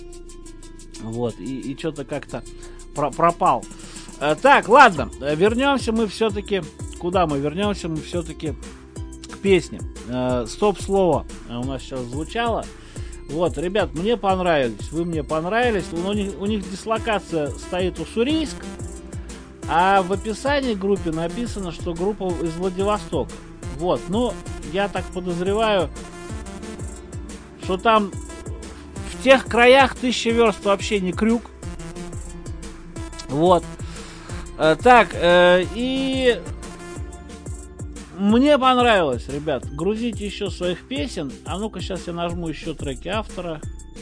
Вот, и, и что-то как-то про- пропал. Так, ладно, вернемся мы все-таки. Куда мы вернемся? Мы все-таки к песне. Стоп-слово у нас сейчас звучало. Вот, ребят, мне понравились. Вы мне понравились. У них, у них дислокация стоит Уссурийск. А в описании группы написано, что группа из Владивостока. Вот, ну, я так подозреваю, что там в тех краях тысяча верст вообще не крюк. Вот. Так, э, и мне понравилось, ребят. Грузите еще своих песен. А ну-ка, сейчас я нажму еще треки автора.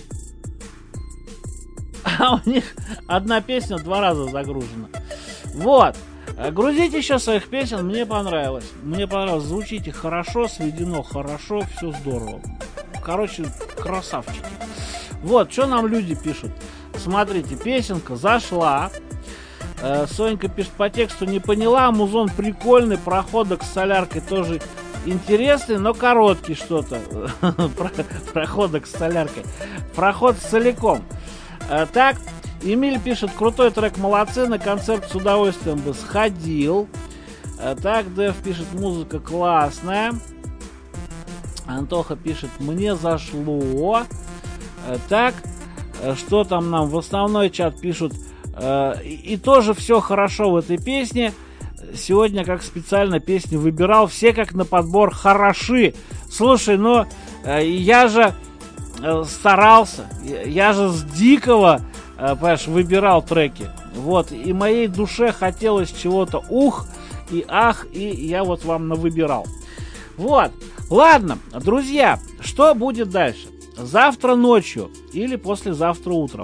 А у них одна песня два раза загружена. Вот. Грузите еще своих песен. Мне понравилось. Мне понравилось. Звучите хорошо, сведено хорошо, все здорово. Короче, красавчики. Вот, что нам люди пишут. Смотрите, песенка зашла. Сонька пишет по тексту: не поняла, музон прикольный, проходок с соляркой тоже интересный, но короткий что-то. Проходок с соляркой. Проход целиком. Так, Эмиль пишет: крутой трек, молодцы, на концерт с удовольствием бы сходил. Так, Дэв пишет: музыка классная. Антоха пишет: мне зашло. Так, что там нам в основной чат пишут? И, и тоже все хорошо в этой песне. Сегодня как специально песни выбирал. Все как на подбор хороши. Слушай, ну я же старался. Я же с дикого, понимаешь, выбирал треки. Вот. И моей душе хотелось чего-то ух и ах. И я вот вам навыбирал. Вот. Ладно, друзья, что будет дальше? Завтра ночью или послезавтра утром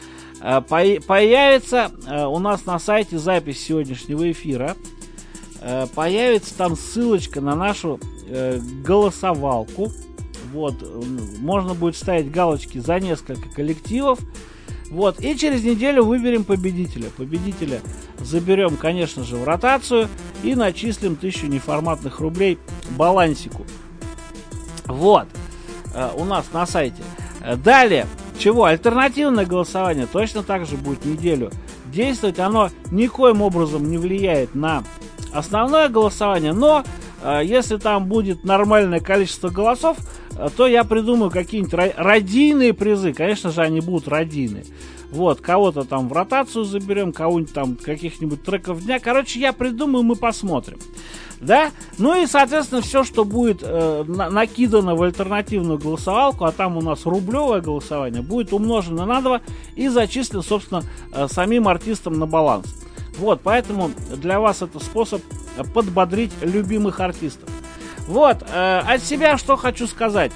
появится у нас на сайте запись сегодняшнего эфира. Появится там ссылочка на нашу голосовалку. Вот. Можно будет ставить галочки за несколько коллективов. Вот. И через неделю выберем победителя. Победителя заберем, конечно же, в ротацию и начислим тысячу неформатных рублей балансику. Вот. У нас на сайте. Далее. Чего? Альтернативное голосование точно так же будет неделю действовать. Оно никоим образом не влияет на основное голосование, но э, если там будет нормальное количество голосов, э, то я придумаю какие-нибудь ра- радийные призы. Конечно же, они будут радийные. Вот, кого-то там в ротацию заберем, кого-нибудь там каких-нибудь треков дня. Короче, я придумаю, мы посмотрим. Да? Ну и, соответственно, все, что будет э, на- накидано в альтернативную голосовалку, а там у нас рублевое голосование, будет умножено на два и зачислено, собственно, э, самим артистам на баланс. Вот, поэтому для вас это способ подбодрить любимых артистов. Вот, э, от себя что хочу сказать.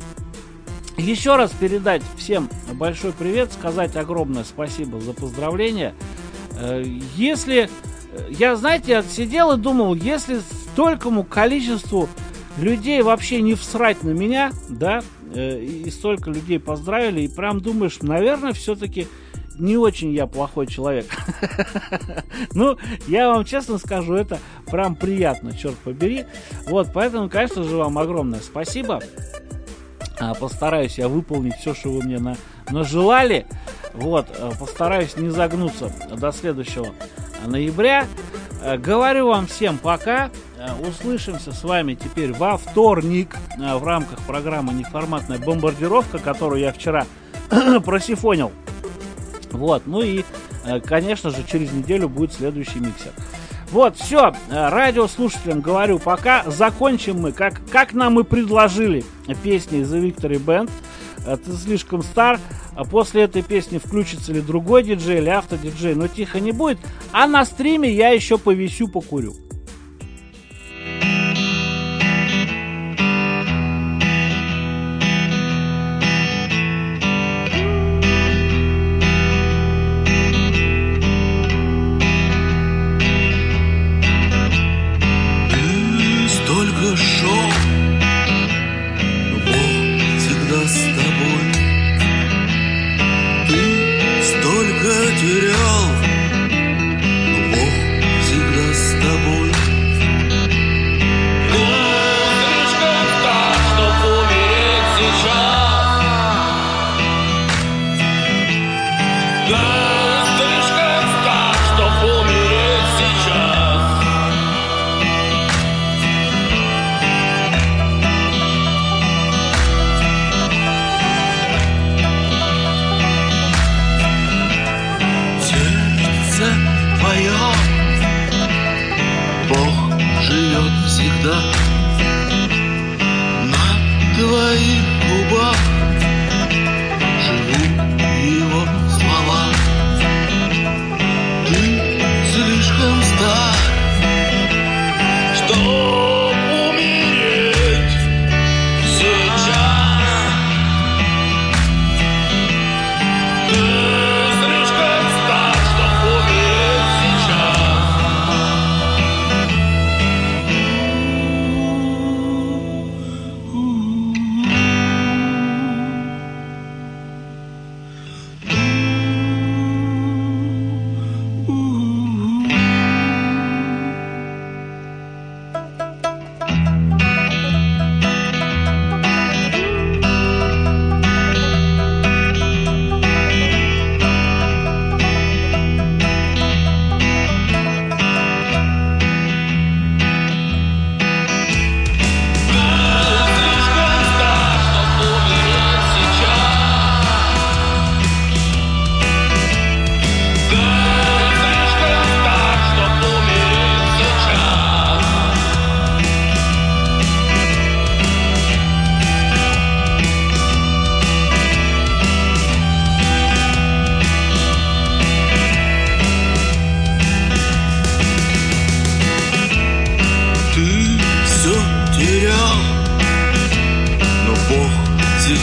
Еще раз передать всем большой привет, сказать огромное спасибо за поздравления. Э, если... Я, знаете, сидел и думал, если столькому количеству людей вообще не всрать на меня, да, э, и столько людей поздравили, и прям думаешь, наверное, все-таки не очень я плохой человек. Ну, я вам честно скажу, это прям приятно, черт побери. Вот, поэтому, конечно же, вам огромное спасибо. Постараюсь я выполнить все, что вы мне на, нажелали. Вот, постараюсь не загнуться до следующего ноября. Говорю вам всем пока. Услышимся с вами теперь во вторник в рамках программы «Неформатная бомбардировка», которую я вчера просифонил. Вот, ну и, конечно же, через неделю будет следующий миксер. Вот, все, радиослушателям говорю пока. Закончим мы, как, как нам и предложили, песни The Victory Band. Ты слишком стар. А после этой песни включится ли другой диджей, или автодиджей, но тихо не будет. А на стриме я еще повисю, покурю.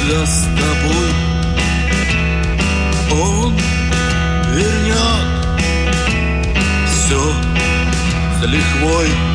когда с тобой он вернет все с лихвой.